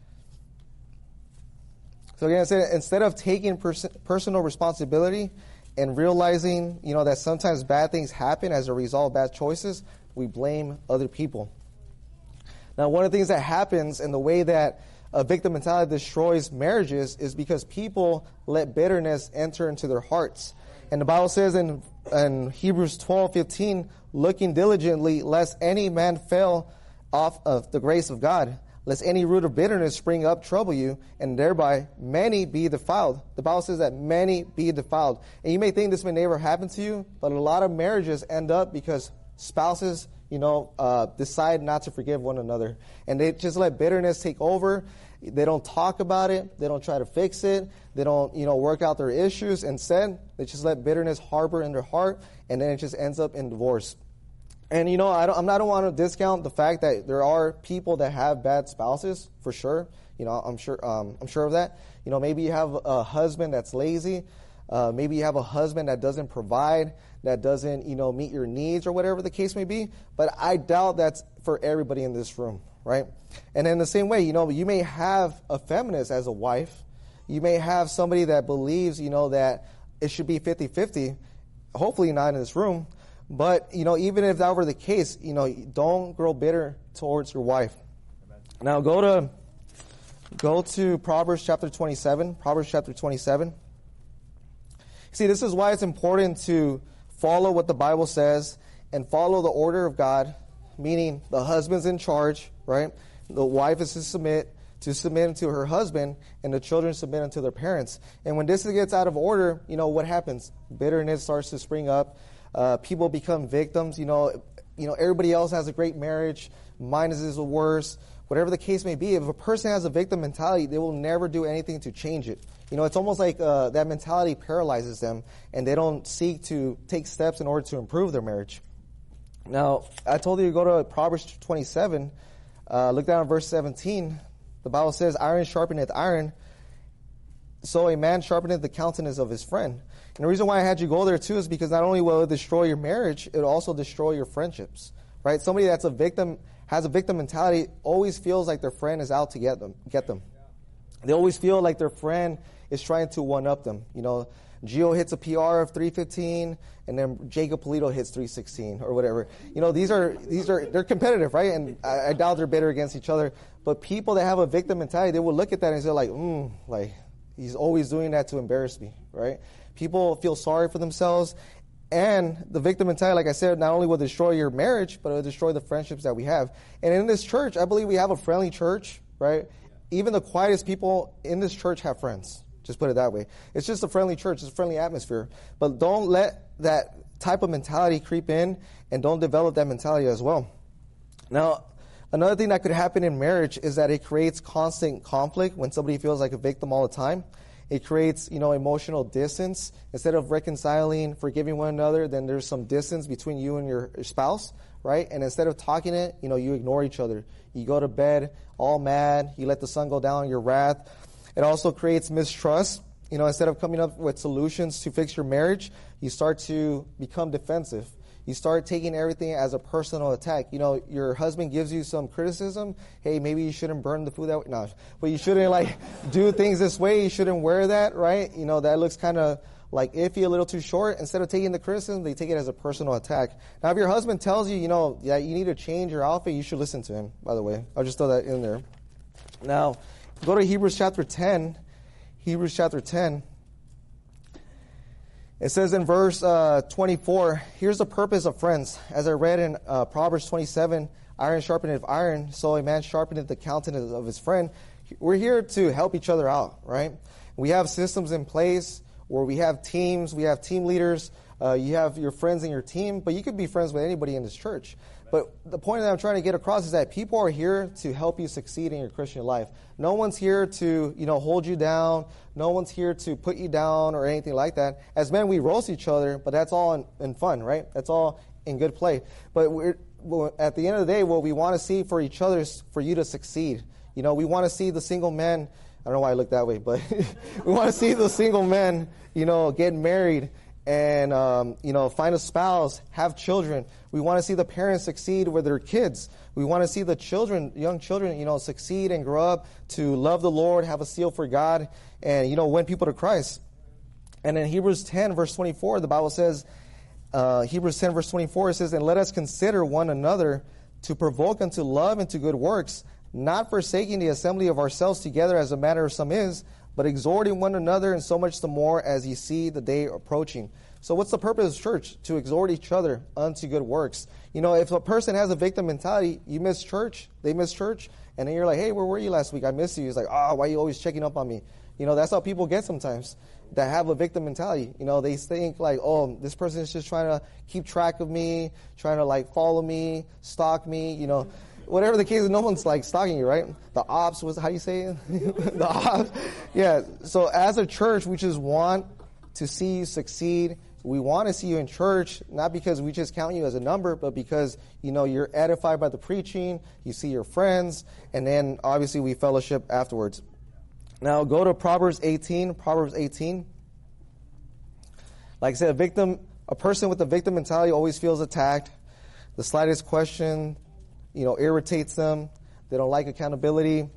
So again, I said, instead of taking personal responsibility and realizing, that sometimes bad things happen as a result of bad choices, we blame other people. Now, one of the things that happens in the way that a victim mentality destroys marriages is because people let bitterness enter into their hearts. And the Bible says in Hebrews 12:15, "Looking diligently, lest any man fail off of the grace of God, lest any root of bitterness spring up, trouble you, and thereby many be defiled." The Bible says that many be defiled. And you may think this may never happen to you, but a lot of marriages end up because spouses, decide not to forgive one another. And they just let bitterness take over. They don't talk about it. They don't try to fix it. They don't, work out their issues. Instead, they just let bitterness harbor in their heart, and then it just ends up in divorce. And, I don't want to discount the fact that there are people that have bad spouses, for sure. I'm sure of that. Maybe you have a husband that's lazy. Maybe you have a husband that doesn't provide, that doesn't, meet your needs or whatever the case may be. But I doubt that's for everybody in this room, right? And in the same way, you may have a feminist as a wife. You may have somebody that believes, that it should be 50-50. Hopefully not in this room. But, even if that were the case, don't grow bitter towards your wife. Amen. Now go to Proverbs chapter 27. Proverbs chapter 27. See, this is why it's important to follow what the Bible says and follow the order of God, meaning the husband's in charge, right? The wife is to submit to her husband, and the children submit unto their parents. And when this gets out of order, what happens? Bitterness starts to spring up. People become victims. Everybody else has a great marriage. Mine is the worst. Whatever the case may be, if a person has a victim mentality, they will never do anything to change it. It's almost like that mentality paralyzes them, and they don't seek to take steps in order to improve their marriage. Now, I told you to go to Proverbs 27. Look down at verse 17. The Bible says, iron sharpeneth iron, so a man sharpeneth the countenance of his friend. And the reason why I had you go there too is because not only will it destroy your marriage, it will also destroy your friendships, right? Somebody that's a victim, has a victim mentality, always feels like their friend is out to get them. They always feel like their friend is trying to one-up them. Gio hits a PR of 315, and then Jacob Polito hits 316 or whatever. They're competitive, right? And I doubt they're bitter against each other. But people that have a victim mentality, they will look at that and say like he's always doing that to embarrass me, right? People feel sorry for themselves. And the victim mentality, like I said, not only will destroy your marriage, but it will destroy the friendships that we have. And in this church, I believe we have a friendly church, right? Even the quietest people in this church have friends. Just put it that way. It's just a friendly church. It's a friendly atmosphere. But don't let that type of mentality creep in, and don't develop that mentality as well. Now, another thing that could happen in marriage is that it creates constant conflict when somebody feels like a victim all the time. It creates, emotional distance. Instead of reconciling, forgiving one another, then there's some distance between you and your spouse, right? And instead of talking it, you ignore each other. You go to bed all mad. You let the sun go down on your wrath. It also creates mistrust. Instead of coming up with solutions to fix your marriage, you start to become defensive. You start taking everything as a personal attack. Your husband gives you some criticism. Hey, maybe you shouldn't burn the food that way. No, but you shouldn't do things this way. You shouldn't wear that, right? That looks kind of like iffy, a little too short. Instead of taking the criticism, they take it as a personal attack. Now, if your husband tells you, that you need to change your outfit, you should listen to him, by the way. I'll just throw that in there. Now, go to Hebrews chapter 10. Hebrews chapter 10. It says in verse 24, here's the purpose of friends. As I read in Proverbs 27, iron sharpeneth iron, so a man sharpeneth the countenance of his friend. We're here to help each other out, right? We have systems in place where we have teams, we have team leaders, you have your friends in your team, but you could be friends with anybody in this church. But the point that I'm trying to get across is that people are here to help you succeed in your Christian life. No one's here to, hold you down. No one's here to put you down or anything like that. As men, we roast each other, but that's all in fun, right? That's all in good play. But at the end of the day, what we want to see for each other is for you to succeed. We want to see the single men. I don't know why I look that way, but we want to see the single men, get married and, find a spouse, have children. We want to see the parents succeed with their kids. We want to see the children, young children, succeed and grow up to love the Lord, have a zeal for God, and, win people to Christ. And in Hebrews 10, verse 24, the Bible says, Hebrews 10, verse 24, it says, and let us consider one another to provoke unto love and to good works, not forsaking the assembly of ourselves together as a matter of some is, but exhorting one another, and so much the more as ye see the day approaching. So what's the purpose of church? To exhort each other unto good works. If a person has a victim mentality, you miss church, they miss church, and then you're like, hey, where were you last week? I missed you. It's like, why are you always checking up on me? That's how people get sometimes that have a victim mentality. They think like, this person is just trying to keep track of me, trying to follow me, stalk me, Whatever the case is, no one's stalking you, right? The ops was, how do you say it? The ops. Yeah. So as a church, we just want to see you succeed. We want to see you in church, not because we just count you as a number, but because, you're edified by the preaching, you see your friends, and then obviously we fellowship afterwards. Now go to Proverbs 18. Proverbs 18. Like I said, a person with a victim mentality always feels attacked. The slightest question, irritates them. They don't like accountability.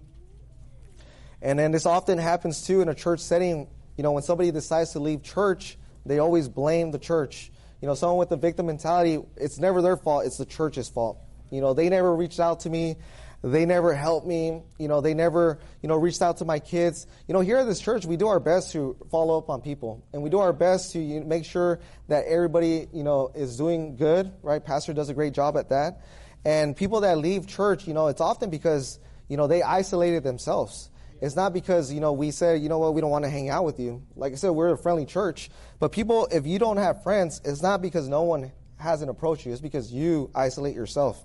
And then this often happens too in a church setting. When somebody decides to leave church, they always blame the church. Someone with a victim mentality, it's never their fault, it's the church's fault. They never reached out to me. They never helped me. They never, reached out to my kids. Here at this church, we do our best to follow up on people. And we do our best to make sure that everybody, is doing good, right? Pastor does a great job at that. And people that leave church, it's often because, they isolated themselves. It's not because, we said, we don't want to hang out with you. Like I said, we're a friendly church. But people, if you don't have friends, it's not because no one hasn't approached you. It's because you isolate yourself.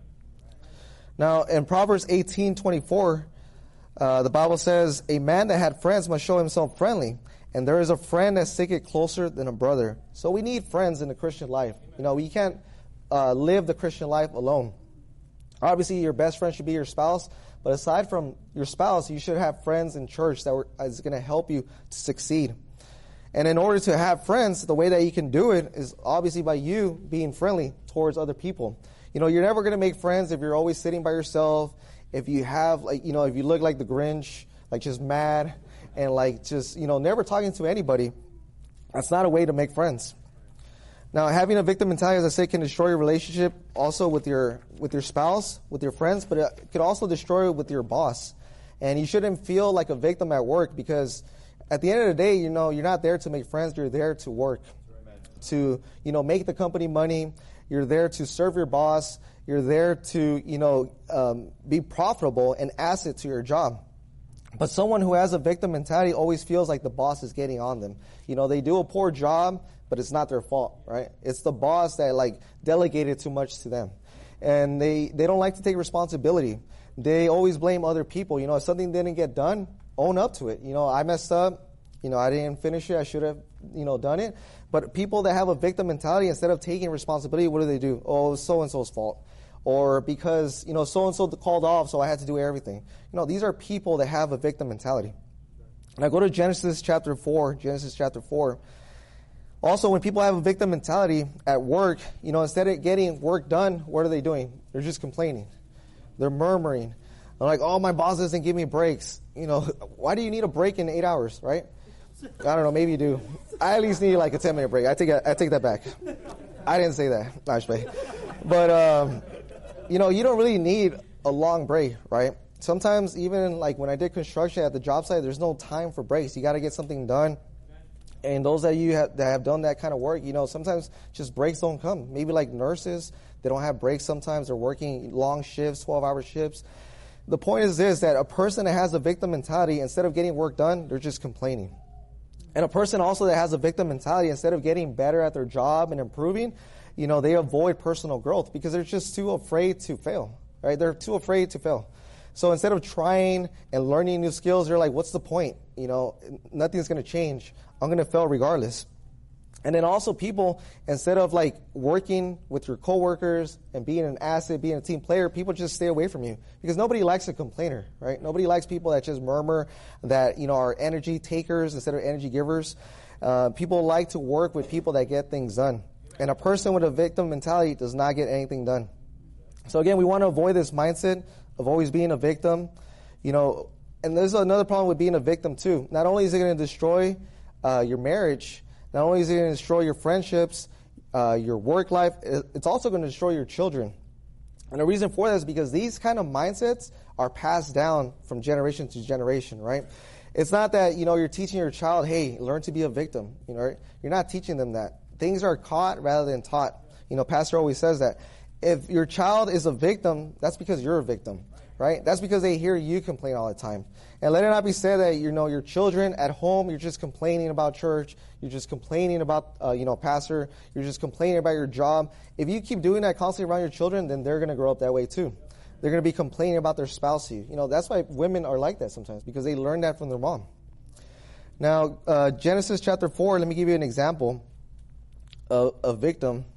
Now, in Proverbs 18:24, the Bible says, a man that had friends must show himself friendly. And there is a friend that sticketh closer than a brother. So we need friends in the Christian life. We can't live the Christian life alone. Obviously, your best friend should be your spouse. But aside from your spouse, you should have friends in church that is going to help you to succeed. And in order to have friends, the way that you can do it is obviously by you being friendly towards other people. You're never going to make friends if you're always sitting by yourself, if you have, if you look like the Grinch, just mad, and just, never talking to anybody. That's not a way to make friends. Now, having a victim mentality, as I say, can destroy your relationship also with your spouse, with your friends, but it could also destroy it with your boss. And you shouldn't feel like a victim at work, because at the end of the day, you're not there to make friends. You're there to work, to, make the company money. You're there to serve your boss. You're there to, be profitable and asset to your job. But someone who has a victim mentality always feels like the boss is getting on them. They do a poor job, but it's not their fault, right? It's the boss that delegated too much to them. And they don't like to take responsibility. They always blame other people. If something didn't get done, own up to it. I messed up. I didn't finish it. I should have, done it. But people that have a victim mentality, instead of taking responsibility, what do? Oh, it was so-and-so's fault. Or because, so-and-so called off, so I had to do everything. These are people that have a victim mentality. Now go to Genesis chapter 4. Also, when people have a victim mentality at work, instead of getting work done, what are they doing? They're just complaining. They're murmuring. They're like, oh, my boss doesn't give me breaks. Why do you need a break in 8 hours, right? I don't know, maybe you do. I at least need a 10-minute break. I take that back. I didn't say that. No, actually. But, you don't really need a long break, right? Sometimes even when I did construction at the job site, there's no time for breaks. You got to get something done. And those that have done that kind of work, sometimes just breaks don't come. Maybe nurses, they don't have breaks sometimes. They're working long shifts, 12-hour shifts. The point is this, that a person that has a victim mentality, instead of getting work done, they're just complaining. And a person also that has a victim mentality, instead of getting better at their job and improving, they avoid personal growth because they're just too afraid to fail, right? They're too afraid to fail. So instead of trying and learning new skills, they're like, what's the point? Nothing's going to change. I'm going to fail regardless. And then also people, instead of working with your coworkers and being an asset, being a team player, people just stay away from you because nobody likes a complainer, right? Nobody likes people that just murmur, that, are energy takers instead of energy givers. People like to work with people that get things done. And a person with a victim mentality does not get anything done. So again, we want to avoid this mindset of always being a victim, and there's another problem with being a victim too. Not only is it going to destroy your marriage, not only is it going to destroy your friendships, your work life, it's also going to destroy your children. And the reason for that is because these kind of mindsets are passed down from generation to generation, right? It's not that, you're teaching your child, hey, learn to be a victim, right? You're not teaching them that. Things are caught rather than taught. Pastor always says that. If your child is a victim, that's because you're a victim, right? That's because they hear you complain all the time. And let it not be said that, your children at home, you're just complaining about church. You're just complaining about, pastor. You're just complaining about your job. If you keep doing that constantly around your children, then they're going to grow up that way too. They're going to be complaining about their spouse to you. That's why women are like that sometimes, because they learn that from their mom. Now, Genesis chapter 4, let me give you an example of a victim.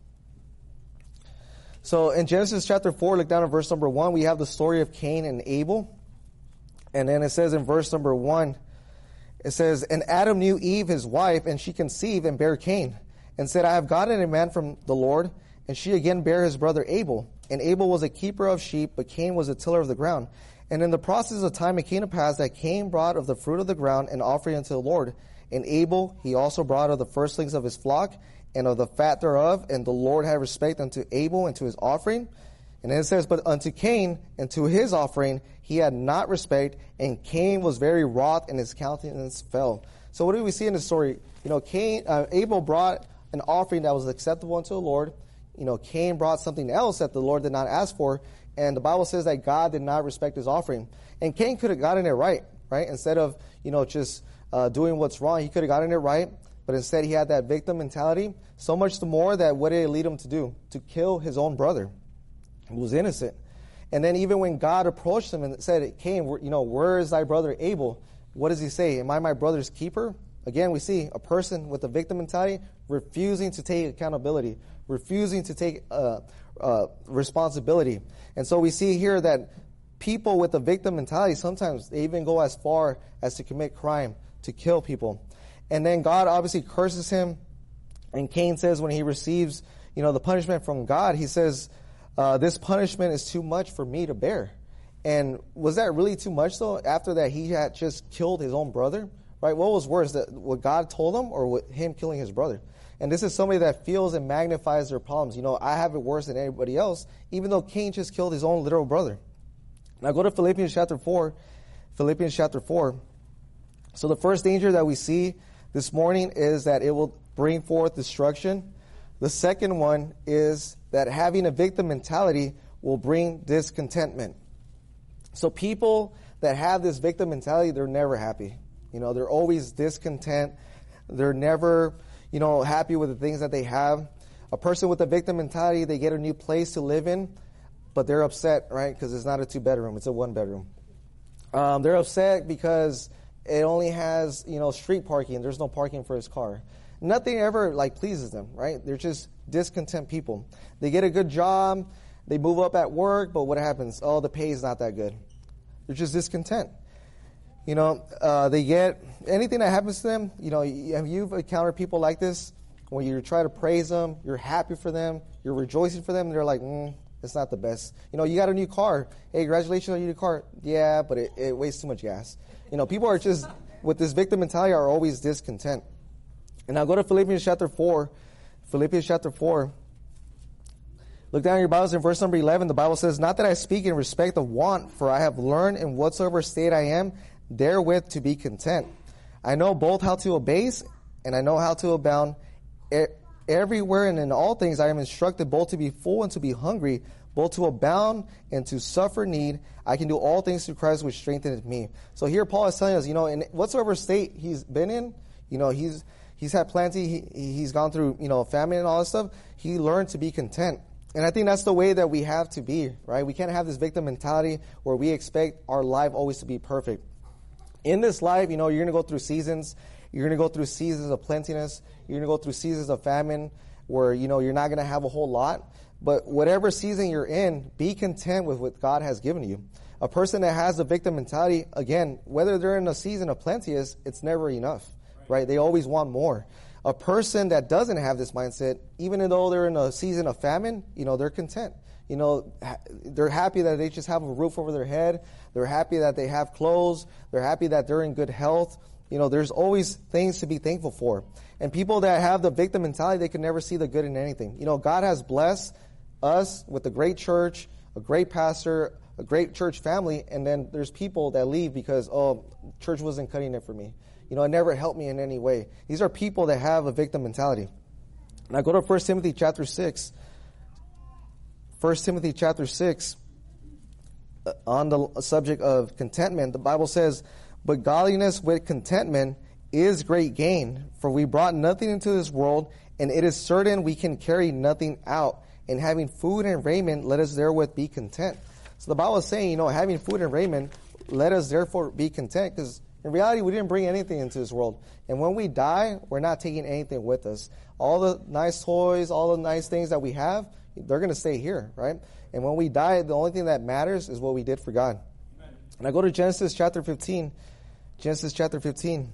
So in Genesis chapter 4, look down at verse number 1, we have the story of Cain and Abel. And then it says in verse number 1, it says, and Adam knew Eve, his wife, and she conceived and bare Cain, and said, I have gotten a man from the Lord. And she again bare his brother Abel. And Abel was a keeper of sheep, but Cain was a tiller of the ground. And in the process of time it came to pass that Cain brought of the fruit of the ground an offering unto the Lord. And Abel he also brought of the firstlings of his flock, and of the fat thereof, and the Lord had respect unto Abel and to his offering. And then it says, but unto Cain and to his offering he had not respect, and Cain was very wroth, and his countenance fell. So what do we see in the story? Abel brought an offering that was acceptable unto the Lord. Cain brought something else that the Lord did not ask for, and the Bible says that God did not respect his offering. And Cain could have gotten it right? Instead of, just doing what's wrong, he could have gotten it right, but instead he had that victim mentality, so much the more that what did it lead him to do? To kill his own brother, who was innocent. And then even when God approached him and said, Cain, where is thy brother Abel? What does he say? Am I my brother's keeper? Again, we see a person with a victim mentality refusing to take accountability, refusing to take responsibility. And so we see here that people with a victim mentality, sometimes they even go as far as to commit crime, to kill people. And then God obviously curses him. And Cain says when he receives, the punishment from God, he says, this punishment is too much for me to bear. And was that really too much, though, after that he had just killed his own brother? Right? What was worse, what God told him or him killing his brother? And this is somebody that feels and magnifies their problems. I have it worse than anybody else, even though Cain just killed his own literal brother. Now go to Philippians chapter 4. Philippians chapter 4. So the first danger that we see this morning is that it will bring forth destruction. The second one is that having a victim mentality will bring discontentment. So people that have this victim mentality, they're never happy. They're always discontent. They're never, happy with the things that they have. A person with a victim mentality, they get a new place to live in, but they're upset, right? Because it's not a 2-bedroom, it's a 1-bedroom. They're upset because it only has, street parking. There's no parking for his car. Nothing ever pleases them, right? They're just discontent people. They get a good job, they move up at work, but what happens? Oh, the pay is not that good. They're just discontent. They get anything that happens to them. Have you encountered people like this? When you try to praise them, you're happy for them, you're rejoicing for them, and they're like, it's not the best. You got a new car. Hey, congratulations on your new car. Yeah, but it wastes too much gas. People are just, with this victim mentality, are always discontent. And now go to Philippians chapter 4. Philippians chapter 4. Look down in your Bibles in verse number 11. The Bible says, not that I speak in respect of want, for I have learned in whatsoever state I am, therewith to be content. I know both how to abase, and I know how to abound. Everywhere and in all things I am instructed both to be full and to be hungry, both to abound and to suffer need. I can do all things through Christ which strengtheneth me. So here Paul is telling us, in whatsoever state he's been in, he's had plenty, he's gone through, famine and all that stuff. He learned to be content. And I think that's the way that we have to be, right? We can't have this victim mentality where we expect our life always to be perfect. In this life, you're going to go through seasons. You're going to go through seasons of plentiness. You're going to go through seasons of famine where, you're not going to have a whole lot. But whatever season you're in, be content with what God has given you. A person that has a victim mentality, again, whether they're in a season of plenteous, it's never enough, right? They always want more. A person that doesn't have this mindset, even though they're in a season of famine, they're content. They're happy that they just have a roof over their head. They're happy that they have clothes. They're happy that they're in good health. There's always things to be thankful for. And people that have the victim mentality, they can never see the good in anything. God has blessed us with a great church, a great pastor, a great church family, and then there's people that leave because, church wasn't cutting it for me. It never helped me in any way. These are people that have a victim mentality. Now go to 1 Timothy chapter 6. 1 Timothy chapter 6, on the subject of contentment, the Bible says, but godliness with contentment is great gain, for we brought nothing into this world, and it is certain we can carry nothing out. And having food and raiment, let us therewith be content. So the Bible is saying, having food and raiment, let us therefore be content, because in reality, we didn't bring anything into this world. And when we die, we're not taking anything with us. All the nice toys, all the nice things that we have, they're going to stay here, right? And when we die, the only thing that matters is what we did for God. Amen. And I go to Genesis chapter 15. Genesis chapter 15.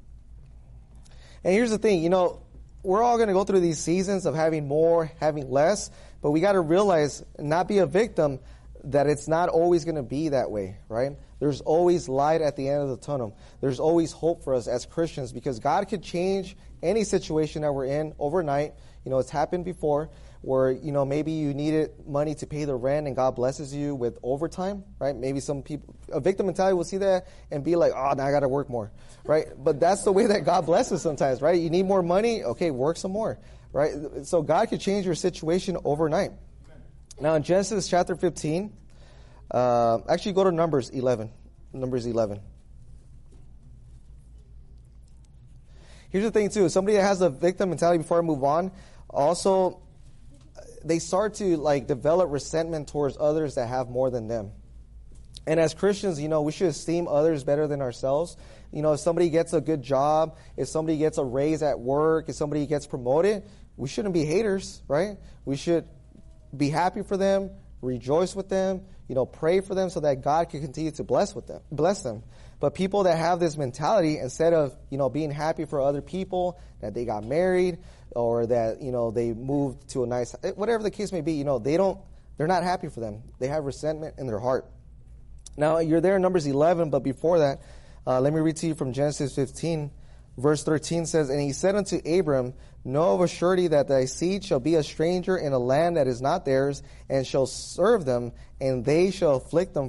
And here's the thing, we're all going to go through these seasons of having more, having less, but we got to realize, not be a victim, that it's not always going to be that way, right? There's always light at the end of the tunnel. There's always hope for us as Christians because God could change any situation that we're in overnight. You know, it's happened before where, you know, maybe you needed money to pay the rent and God blesses you with overtime, right? Maybe some people, a victim mentality will see that and be like, oh, now I got to work more, right? But that's the way that God blesses sometimes, right? You need more money? Okay, work some more, right? So God could change your situation overnight. Now in Genesis chapter 15, actually go to Numbers 11. Numbers 11. Here's the thing too. Somebody that has a victim mentality, before I move on, also they start to like develop resentment towards others that have more than them. And as Christians, you know, we should esteem others better than ourselves. You know, if somebody gets a good job, if somebody gets a raise at work, if somebody gets promoted, we shouldn't be haters, right? We should be happy for them, rejoice with them, you know, pray for them so that God can continue to bless them. But people that have this mentality, instead of, you know, being happy for other people, that they got married or that, you know, they moved to a nice, whatever the case may be, you know, they're not happy for them. They have resentment in their heart. Now, you're there in Numbers 11, but before that, let me read to you from Genesis 15. Verse 13 says, And he said unto Abram, Know of a surety that thy seed shall be a stranger in a land that is not theirs, and shall serve them, and they shall afflict them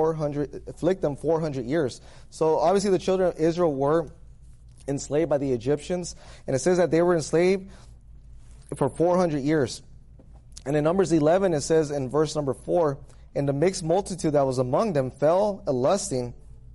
400 years. So obviously the children of Israel were enslaved by the Egyptians, and it says that they were enslaved for 400 years. And in Numbers 11, it says in verse number 4, And the mixed multitude that was among them fell a-lusting,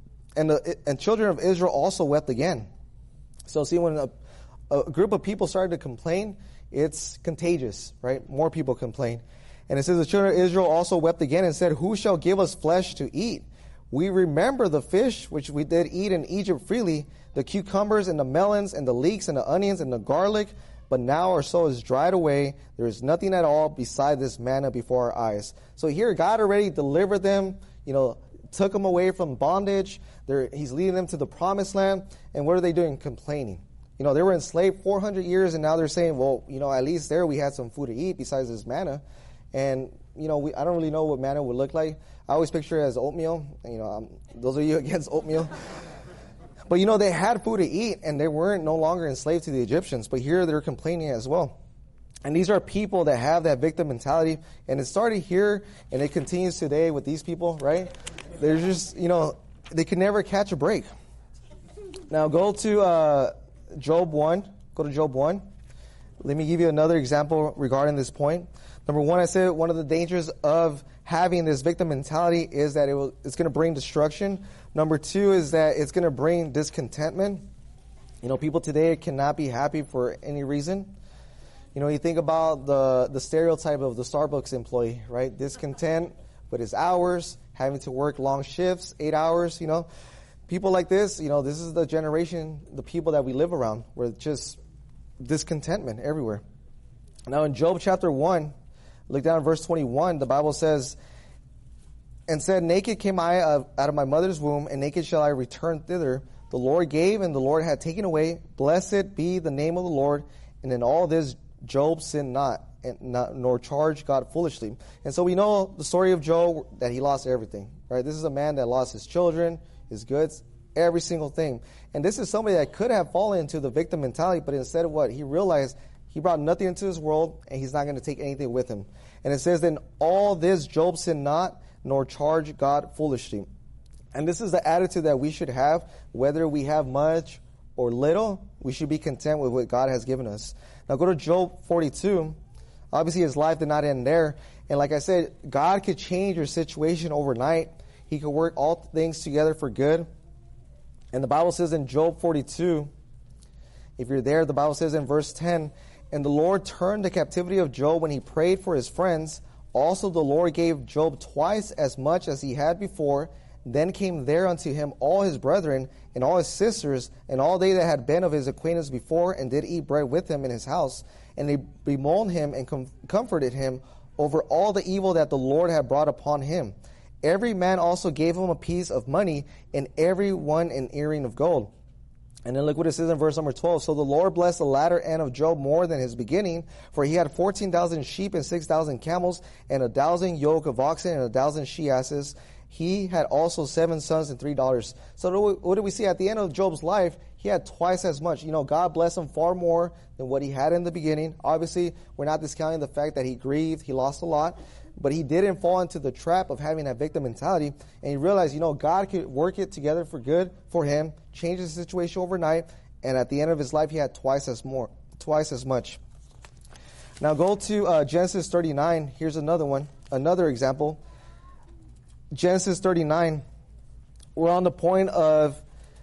and children of Israel also wept again. So see, when a group of people started to complain, it's contagious, right? More people complain. And it says, the children of Israel also wept again and said, Who shall give us flesh to eat? We remember the fish which we did eat in Egypt freely, the cucumbers and the melons and the leeks and the onions and the garlic, but now our soul is dried away. There is nothing at all beside this manna before our eyes. So here God already delivered them, you know, took them away from bondage. He's leading them to the promised land. And what are they doing? Complaining. You know, they were enslaved 400 years, and now they're saying, well, you know, at least there we had some food to eat besides this manna. And, you know, I don't really know what manna would look like. I always picture it as oatmeal. You know, those of you against oatmeal. But, you know, they had food to eat, and they weren't no longer enslaved to the Egyptians. But here they're complaining as well. And these are people that have that victim mentality. And it started here, and it continues today with these people, right? They're just, you know, they can never catch a break. Now go to Job 1. Go to Job 1. Let me give you another example regarding this point. Number one, I said one of the dangers of having this victim mentality is that it's going to bring destruction. Number two is that it's going to bring discontentment. You know, people today cannot be happy for any reason. You know, you think about the stereotype of the Starbucks employee, right? Discontent with his hours, having to work long shifts, 8 hours, you know. People like this, you know, this is the generation, the people that we live around, where just discontentment everywhere. Now in Job chapter 1, look down at verse 21, the Bible says, And said, Naked came I out of my mother's womb, and naked shall I return thither. The Lord gave, and the Lord had taken away. Blessed be the name of the Lord. And in all this Job sinned not, nor charged God foolishly. And so we know the story of Job, that he lost everything, right? This is a man that lost his children, his goods, every single thing. And this is somebody that could have fallen into the victim mentality, but instead of what? He realized he brought nothing into this world, and he's not going to take anything with him. And it says, Then all this Job sinned not, nor charged God foolishly. And this is the attitude that we should have, whether we have much or little, we should be content with what God has given us. Now go to Job 42. Obviously his life did not end there. And like I said, God could change your situation overnight. He could work all things together for good. And the Bible says in Job 42, if you're there, the Bible says in verse 10, And the Lord turned the captivity of Job when he prayed for his friends. Also the Lord gave Job twice as much as he had before. Then came there unto him all his brethren and all his sisters and all they that had been of his acquaintance before, and did eat bread with him in his house. And they bemoaned him and comforted him over all the evil that the Lord had brought upon him. Every man also gave him a piece of money, and every one an earring of gold. And then look what it says in verse number 12. So the Lord blessed the latter end of Job more than his beginning, for he had 14,000 sheep and 6,000 camels, and 1,000 yoke of oxen and 1,000 she-asses. he had also 7 sons and 3 daughters. So what do we see? At the end of Job's life, he had twice as much. God blessed him far more than what he had in the beginning. Obviously, we're not discounting the fact that he grieved, he lost a lot, but he didn't fall into the trap of having that victim mentality. And he realized, God could work it together for good for him, change the situation overnight, and at the end of his life, he had twice as much. Now go to Genesis 39. Here's another example. Genesis 39, we're on the point of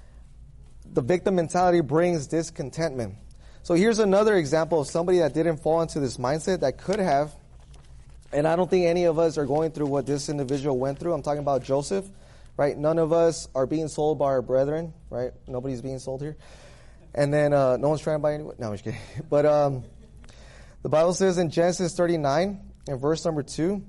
the victim mentality brings discontentment. So here's another example of somebody that didn't fall into this mindset that could have, and I don't think any of us are going through what this individual went through. I'm talking about Joseph, right? None of us are being sold by our brethren, right? Nobody's being sold here. And then no one's trying to buy anyone. No, I'm just kidding. But the Bible says in Genesis 39, in verse number 2,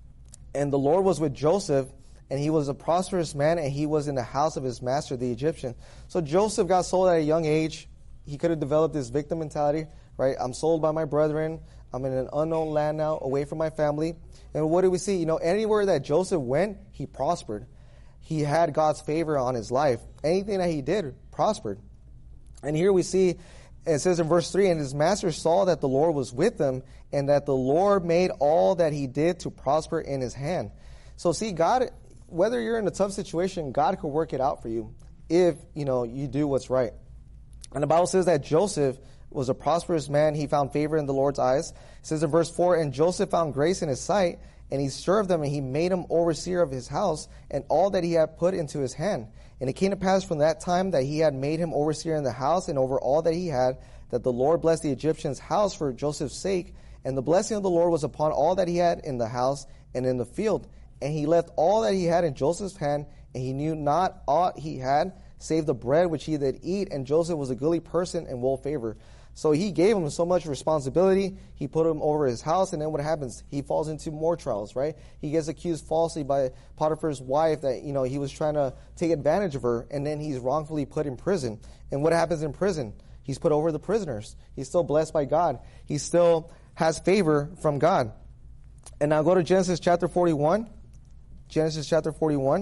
and the Lord was with Joseph, and he was a prosperous man, and he was in the house of his master, the Egyptian. So Joseph got sold at a young age. He could have developed this victim mentality, right? I'm sold by my brethren. I'm in an unknown land now, away from my family. And what do we see? Anywhere that Joseph went, he prospered. He had God's favor on his life. Anything that he did prospered. And here we see, it says in verse 3, and his master saw that the Lord was with him, and that the Lord made all that he did to prosper in his hand. So see, God, whether you're in a tough situation, God could work it out for you if, you do what's right. And the Bible says that Joseph was a prosperous man. He found favor in the Lord's eyes. It says in verse 4, and Joseph found grace in his sight, and he served him, and he made him overseer of his house, and all that he had put into his hand. And it came to pass from that time that he had made him overseer in the house and over all that he had, that the Lord blessed the Egyptian's house for Joseph's sake. And the blessing of the Lord was upon all that he had in the house and in the field. And he left all that he had in Joseph's hand, and he knew not aught he had, save the bread which he did eat. And Joseph was a goodly person and well favored. So he gave him so much responsibility. He put him over his house, and then what happens? He falls into more trials, right? He gets accused falsely by Potiphar's wife that, he was trying to take advantage of her, and then he's wrongfully put in prison. And what happens in prison? He's put over the prisoners. He's still blessed by God. He still has favor from God. And now go to Genesis chapter 41. Genesis chapter 41.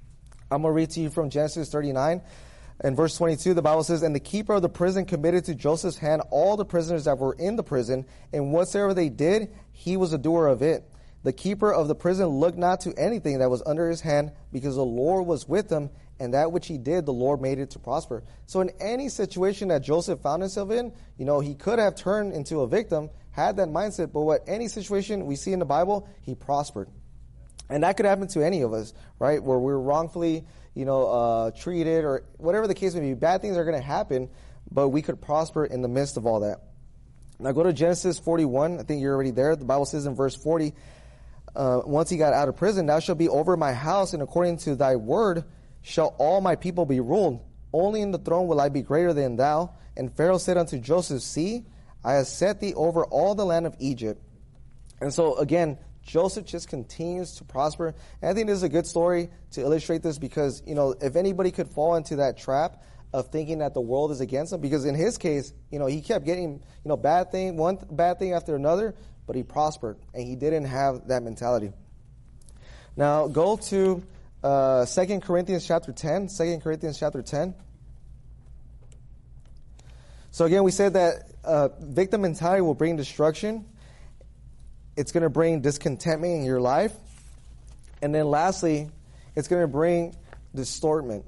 I'm going to read to you from Genesis 39. In verse 22, the Bible says, and the keeper of the prison committed to Joseph's hand all the prisoners that were in the prison, and whatsoever they did, he was a doer of it. The keeper of the prison looked not to anything that was under his hand, because the Lord was with him, and that which he did, the Lord made it to prosper. So in any situation that Joseph found himself in, he could have turned into a victim, had that mindset, but any situation we see in the Bible, he prospered. And that could happen to any of us, right? Where we're wrongfully, treated, or whatever the case may be. Bad things are going to happen, but we could prosper in the midst of all that. Now go to Genesis 41. I think you're already there. The Bible says in verse 40, once he got out of prison, thou shalt be over my house, and according to thy word shall all my people be ruled. Only in the throne will I be greater than thou. And Pharaoh said unto Joseph, see, I have set thee over all the land of Egypt. And so again, Joseph just continues to prosper. And I think this is a good story to illustrate this because, if anybody could fall into that trap of thinking that the world is against him, because in his case, he kept getting, one bad thing after another, but he prospered and he didn't have that mentality. Now go to 2 Corinthians chapter 10. 2 Corinthians chapter 10. So again, we said that victim mentality will bring destruction. It's going to bring discontentment in your life. And then lastly, it's going to bring distortion.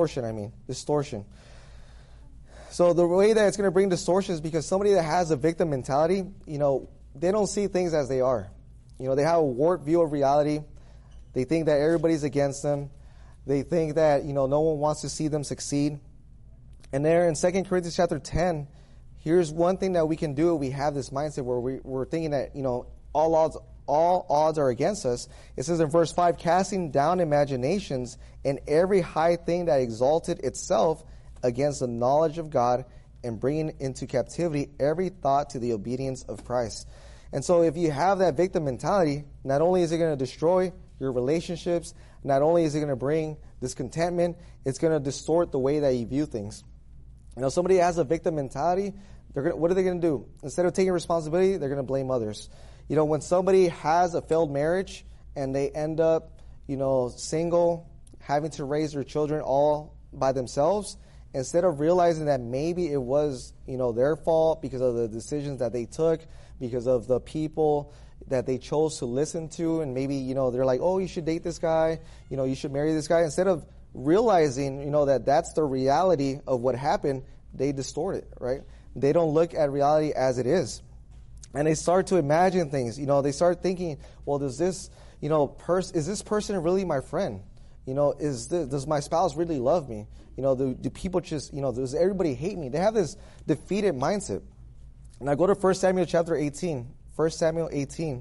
So the way that it's going to bring distortion is because somebody that has a victim mentality, they don't see things as they are. They have a warped view of reality. They think that everybody's against them. They think that, no one wants to see them succeed. And there in 2 Corinthians chapter 10, here's one thing that we can do if we have this mindset where we're thinking that, all odds are against us. It says in verse 5, casting down imaginations and every high thing that exalted itself against the knowledge of God, and bringing into captivity every thought to the obedience of Christ. And so if you have that victim mentality, not only is it going to destroy your relationships, not only is it going to bring discontentment, it's going to distort the way that you view things. Somebody has a victim mentality, what are they going to do? Instead of taking responsibility, they're going to blame others. When somebody has a failed marriage and they end up, single, having to raise their children all by themselves, instead of realizing that maybe it was, their fault because of the decisions that they took, because of the people that they chose to listen to, and maybe, they're like, oh, you should date this guy, you should marry this guy. Instead of realizing, that that's the reality of what happened, they distort it, right? They don't look at reality as it is. And they start to imagine things, they start thinking, well, does this, is this person really my friend? Does my spouse really love me? Do people just, does everybody hate me? They have this defeated mindset. Now go to 1 Samuel chapter 18. 1 Samuel 18.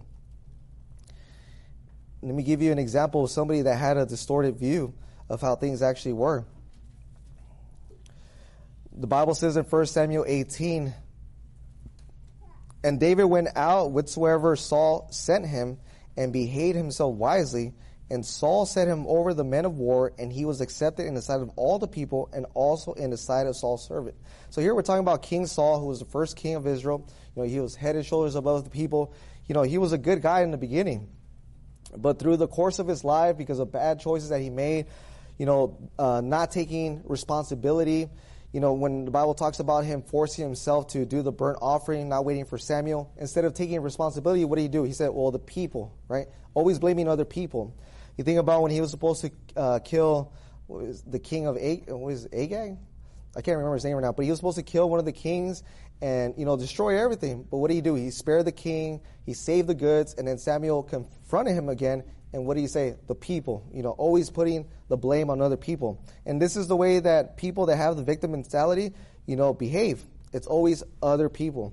Let me give you an example of somebody that had a distorted view of how things actually were. The Bible says in 1 Samuel 18, and David went out whithersoever Saul sent him, and behaved himself wisely. And Saul set him over the men of war, and he was accepted in the sight of all the people, and also in the sight of Saul's servant. So here we're talking about King Saul, who was the first king of Israel. He was head and shoulders above the people. He was a good guy in the beginning. But through the course of his life, because of bad choices that he made, not taking responsibility, when the Bible talks about him forcing himself to do the burnt offering, not waiting for Samuel, instead of taking responsibility, what did he do? He said, well, the people, right? Always blaming other people. You think about when he was supposed to kill the king of Agag? I can't remember his name right now, but he was supposed to kill one of the kings and, destroy everything. But what did he do? He spared the king, he saved the goods, and then Samuel confronted him again. And what do you say? The people, always putting the blame on other people. And this is the way that people that have the victim mentality, behave. It's always other people.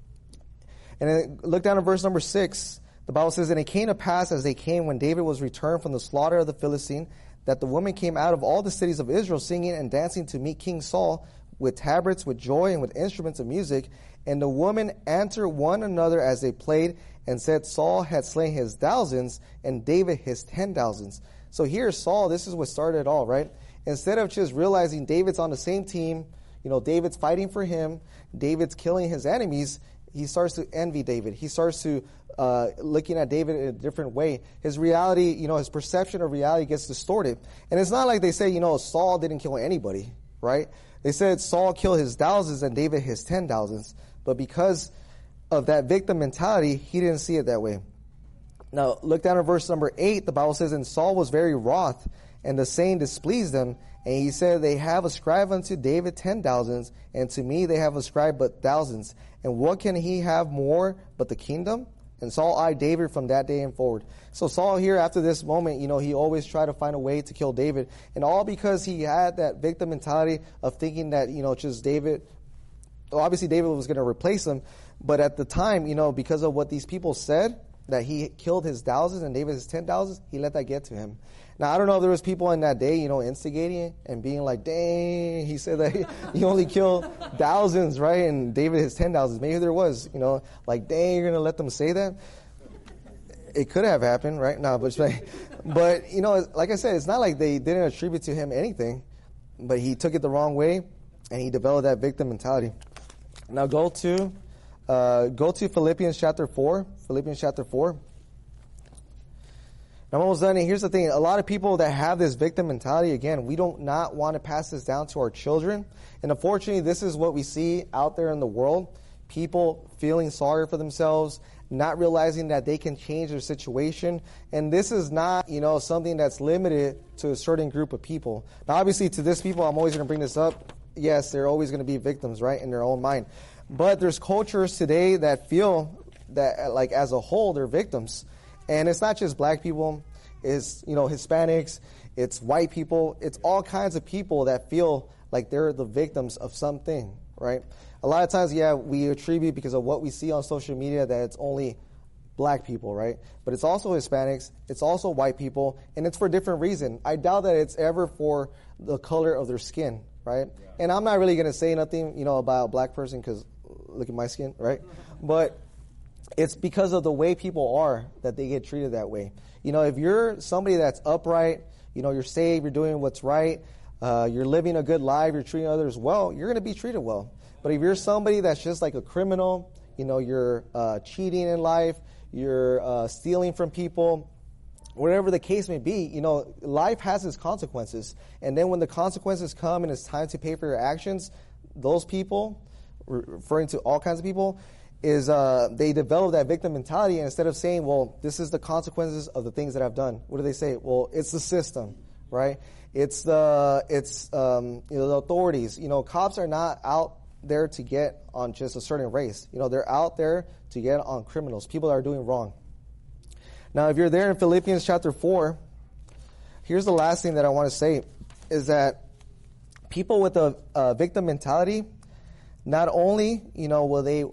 And then look down at verse number 6. The Bible says, and it came to pass as they came when David was returned from the slaughter of the Philistine, that the women came out of all the cities of Israel singing and dancing to meet King Saul with tabrets, with joy, and with instruments of music. And the women answered one another as they played, and said Saul had slain his thousands, and David his 10,000s. So here Saul, this is what started it all, right? Instead of just realizing David's on the same team, David's fighting for him, David's killing his enemies, he starts to envy David. He starts to looking at David in a different way. His reality, his perception of reality gets distorted. And it's not like they say, Saul didn't kill anybody, right? They said Saul killed his thousands and David his 10,000s. But because of that victim mentality, he didn't see it that way. Now, look down at verse number 8. The Bible says, and Saul was very wroth, and the saying displeased him. And he said, they have ascribed unto David 10,000s, and to me they have ascribed but thousands. And what can he have more but the kingdom? And Saul eyed David from that day and forward. So Saul here, after this moment, he always tried to find a way to kill David. And all because he had that victim mentality of thinking that, just David, obviously David was going to replace him. But at the time, because of what these people said, that he killed his thousands and David his 10,000s, he let that get to him. Now, I don't know if there was people in that day, instigating and being like, dang, he said that he only killed thousands, right? And David his 10,000s. Maybe there was, like, dang, you're going to let them say that? It could have happened, right? No, but like I said, it's not like they didn't attribute to him anything, but he took it the wrong way and he developed that victim mentality. Now go to Philippians chapter 4. Philippians chapter 4. I'm almost done. And here's the thing. A lot of people that have this victim mentality, again, we don't not want to pass this down to our children. And unfortunately, this is what we see out there in the world. People feeling sorry for themselves, not realizing that they can change their situation. And this is not, something that's limited to a certain group of people. Now, obviously, to this people, I'm always going to bring this up. Yes, they're always going to be victims, right, in their own mind. But there's cultures today that feel that, like, as a whole, they're victims. And it's not just black people, it's, Hispanics, it's white people, it's all kinds of people that feel like they're the victims of something, right? A lot of times, we attribute because of what we see on social media that it's only black people, right? But it's also Hispanics, it's also white people, and it's for a different reason. I doubt that it's ever for the color of their skin, right? Yeah. And I'm not really going to say nothing, about a black person because look at my skin, right? But it's because of the way people are that they get treated that way. If you're somebody that's upright, you're saved, you're doing what's right, you're living a good life, you're treating others well, you're going to be treated well. But if you're somebody that's just like a criminal, you're cheating in life, you're stealing from people, whatever the case may be, you know, life has its consequences. And then when the consequences come and it's time to pay for your actions, those people, referring to all kinds of people, is they develop that victim mentality, and instead of saying, well, this is the consequences of the things that I've done, what do they say? Well, it's the system, right? It's the authorities. You know, cops are not out there to get on just a certain race. You know, they're out there to get on criminals, people that are doing wrong. Now, if you're there in Philippians chapter 4, here's the last thing that I want to say, is that people with a victim mentality, not only, you know, will they,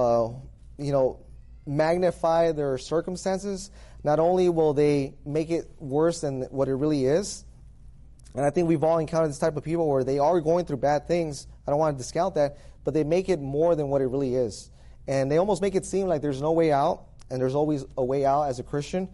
magnify their circumstances, not only will they make it worse than what it really is, and I think we've all encountered this type of people where they are going through bad things. I don't want to discount that, but they make it more than what it really is. And they almost make it seem like there's no way out, and there's always a way out as a Christian.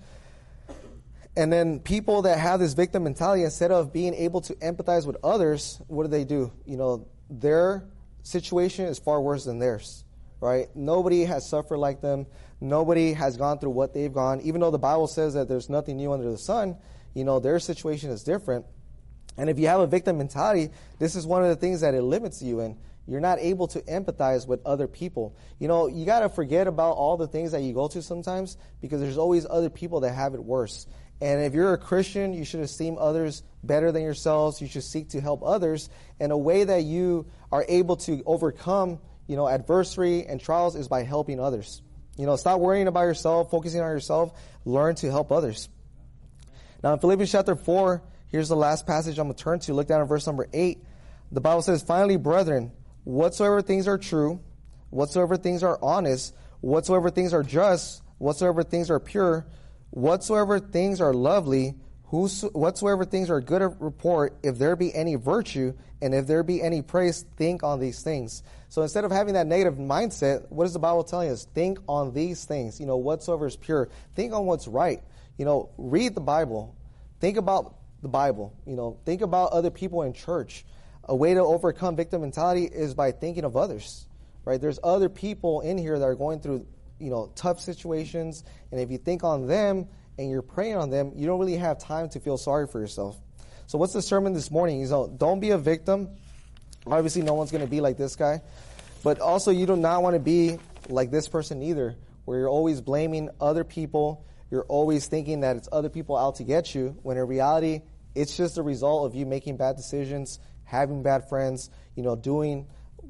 And then people that have this victim mentality, instead of being able to empathize with others, what do? You know, their situation is far worse than theirs, right? Nobody has suffered like them. Nobody has gone through what they've gone. Even though the Bible says that there's nothing new under the sun, you know, their situation is different. And if you have a victim mentality, this is one of the things that it limits you in. You're not able to empathize with other people. You know, you got to forget about all the things that you go to sometimes, because there's always other people that have it worse. And if you're a Christian, you should esteem others better than yourselves. You should seek to help others. And a way that you are able to overcome, you know, adversity and trials is by helping others. You know, stop worrying about yourself, focusing on yourself. Learn to help others. Now, in Philippians chapter 4, here's the last passage I'm going to turn to. Look down at verse number 8. The Bible says, finally, brethren, whatsoever things are true, whatsoever things are honest, whatsoever things are just, whatsoever things are pure, whatsoever things are lovely, whatsoever things are good of report, if there be any virtue, and if there be any praise, think on these things. So instead of having that negative mindset, what is the Bible telling us? Think on these things. You know, whatsoever is pure. Think on what's right. You know, read the Bible. Think about the Bible. You know, think about other people in church. A way to overcome victim mentality is by thinking of others, right? There's other people in here that are going through, you know, tough situations, and if you think on them and you're praying on them, you don't really have time to feel sorry for yourself. So what's the sermon this morning? You know, don't be a victim. Obviously, no one's going to be like this guy, but also you do not want to be like this person either, where you're always blaming other people. You're always thinking that it's other people out to get you, when in reality, it's just a result of you making bad decisions, having bad friends, you know, doing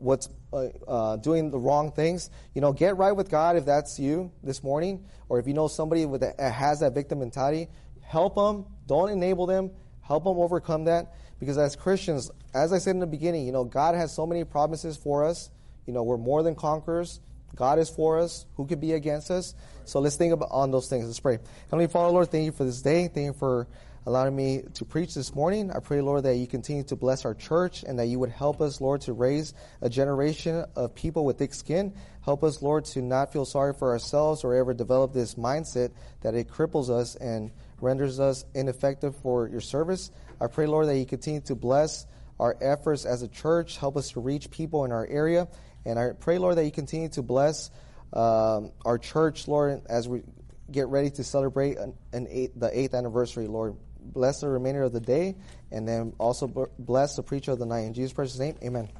the wrong things. You know, get right with God if that's you this morning, or if you know somebody that has that victim mentality, help them. Don't enable them. Help them overcome that. Because as Christians, as I said in the beginning, you know, God has so many promises for us. You know, we're more than conquerors. God is for us. Who could be against us? So let's think about on those things. Let's pray. Heavenly Father, Lord, thank you for this day. Thank you for allowing me to preach this morning. I pray, Lord, that you continue to bless our church, and that you would help us, Lord, to raise a generation of people with thick skin. Help us, Lord, to not feel sorry for ourselves or ever develop this mindset that it cripples us and renders us ineffective for your service. I pray, Lord, that you continue to bless our efforts as a church. Help us to reach people in our area. And I pray, Lord, that you continue to bless our church, Lord, as we get ready to celebrate the 8th anniversary, Lord. Bless the remainder of the day, and then also bless the preacher of the night. In Jesus' precious name, amen.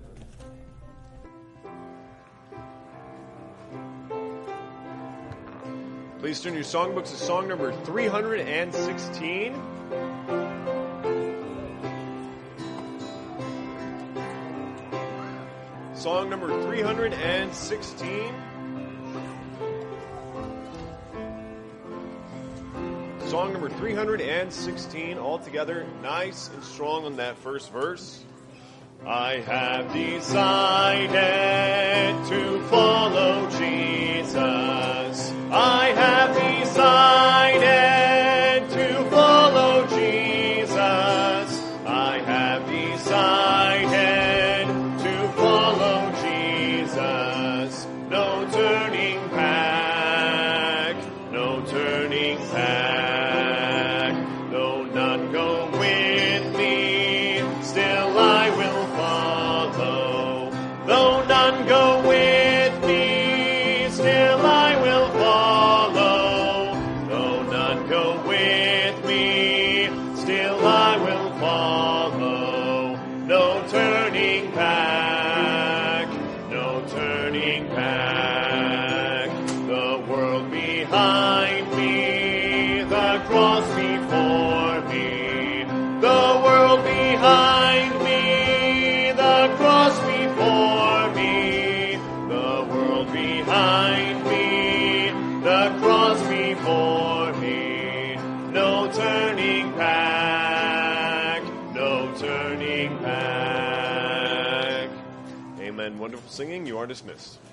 Please turn your songbooks to song number 316. Song number 316. Song number 316, all together, nice and strong on that first verse. I have decided to follow Jesus. I have decided to follow Jesus. I have decided to follow Jesus. No turning back, no turning back. Go with me, still I will follow. Though none go with turning back. The world behind me, the cross before me. The world behind me, the cross before me. The world behind me, the cross before me. No turning back, no turning back. Amen. Wonderful singing. You are dismissed.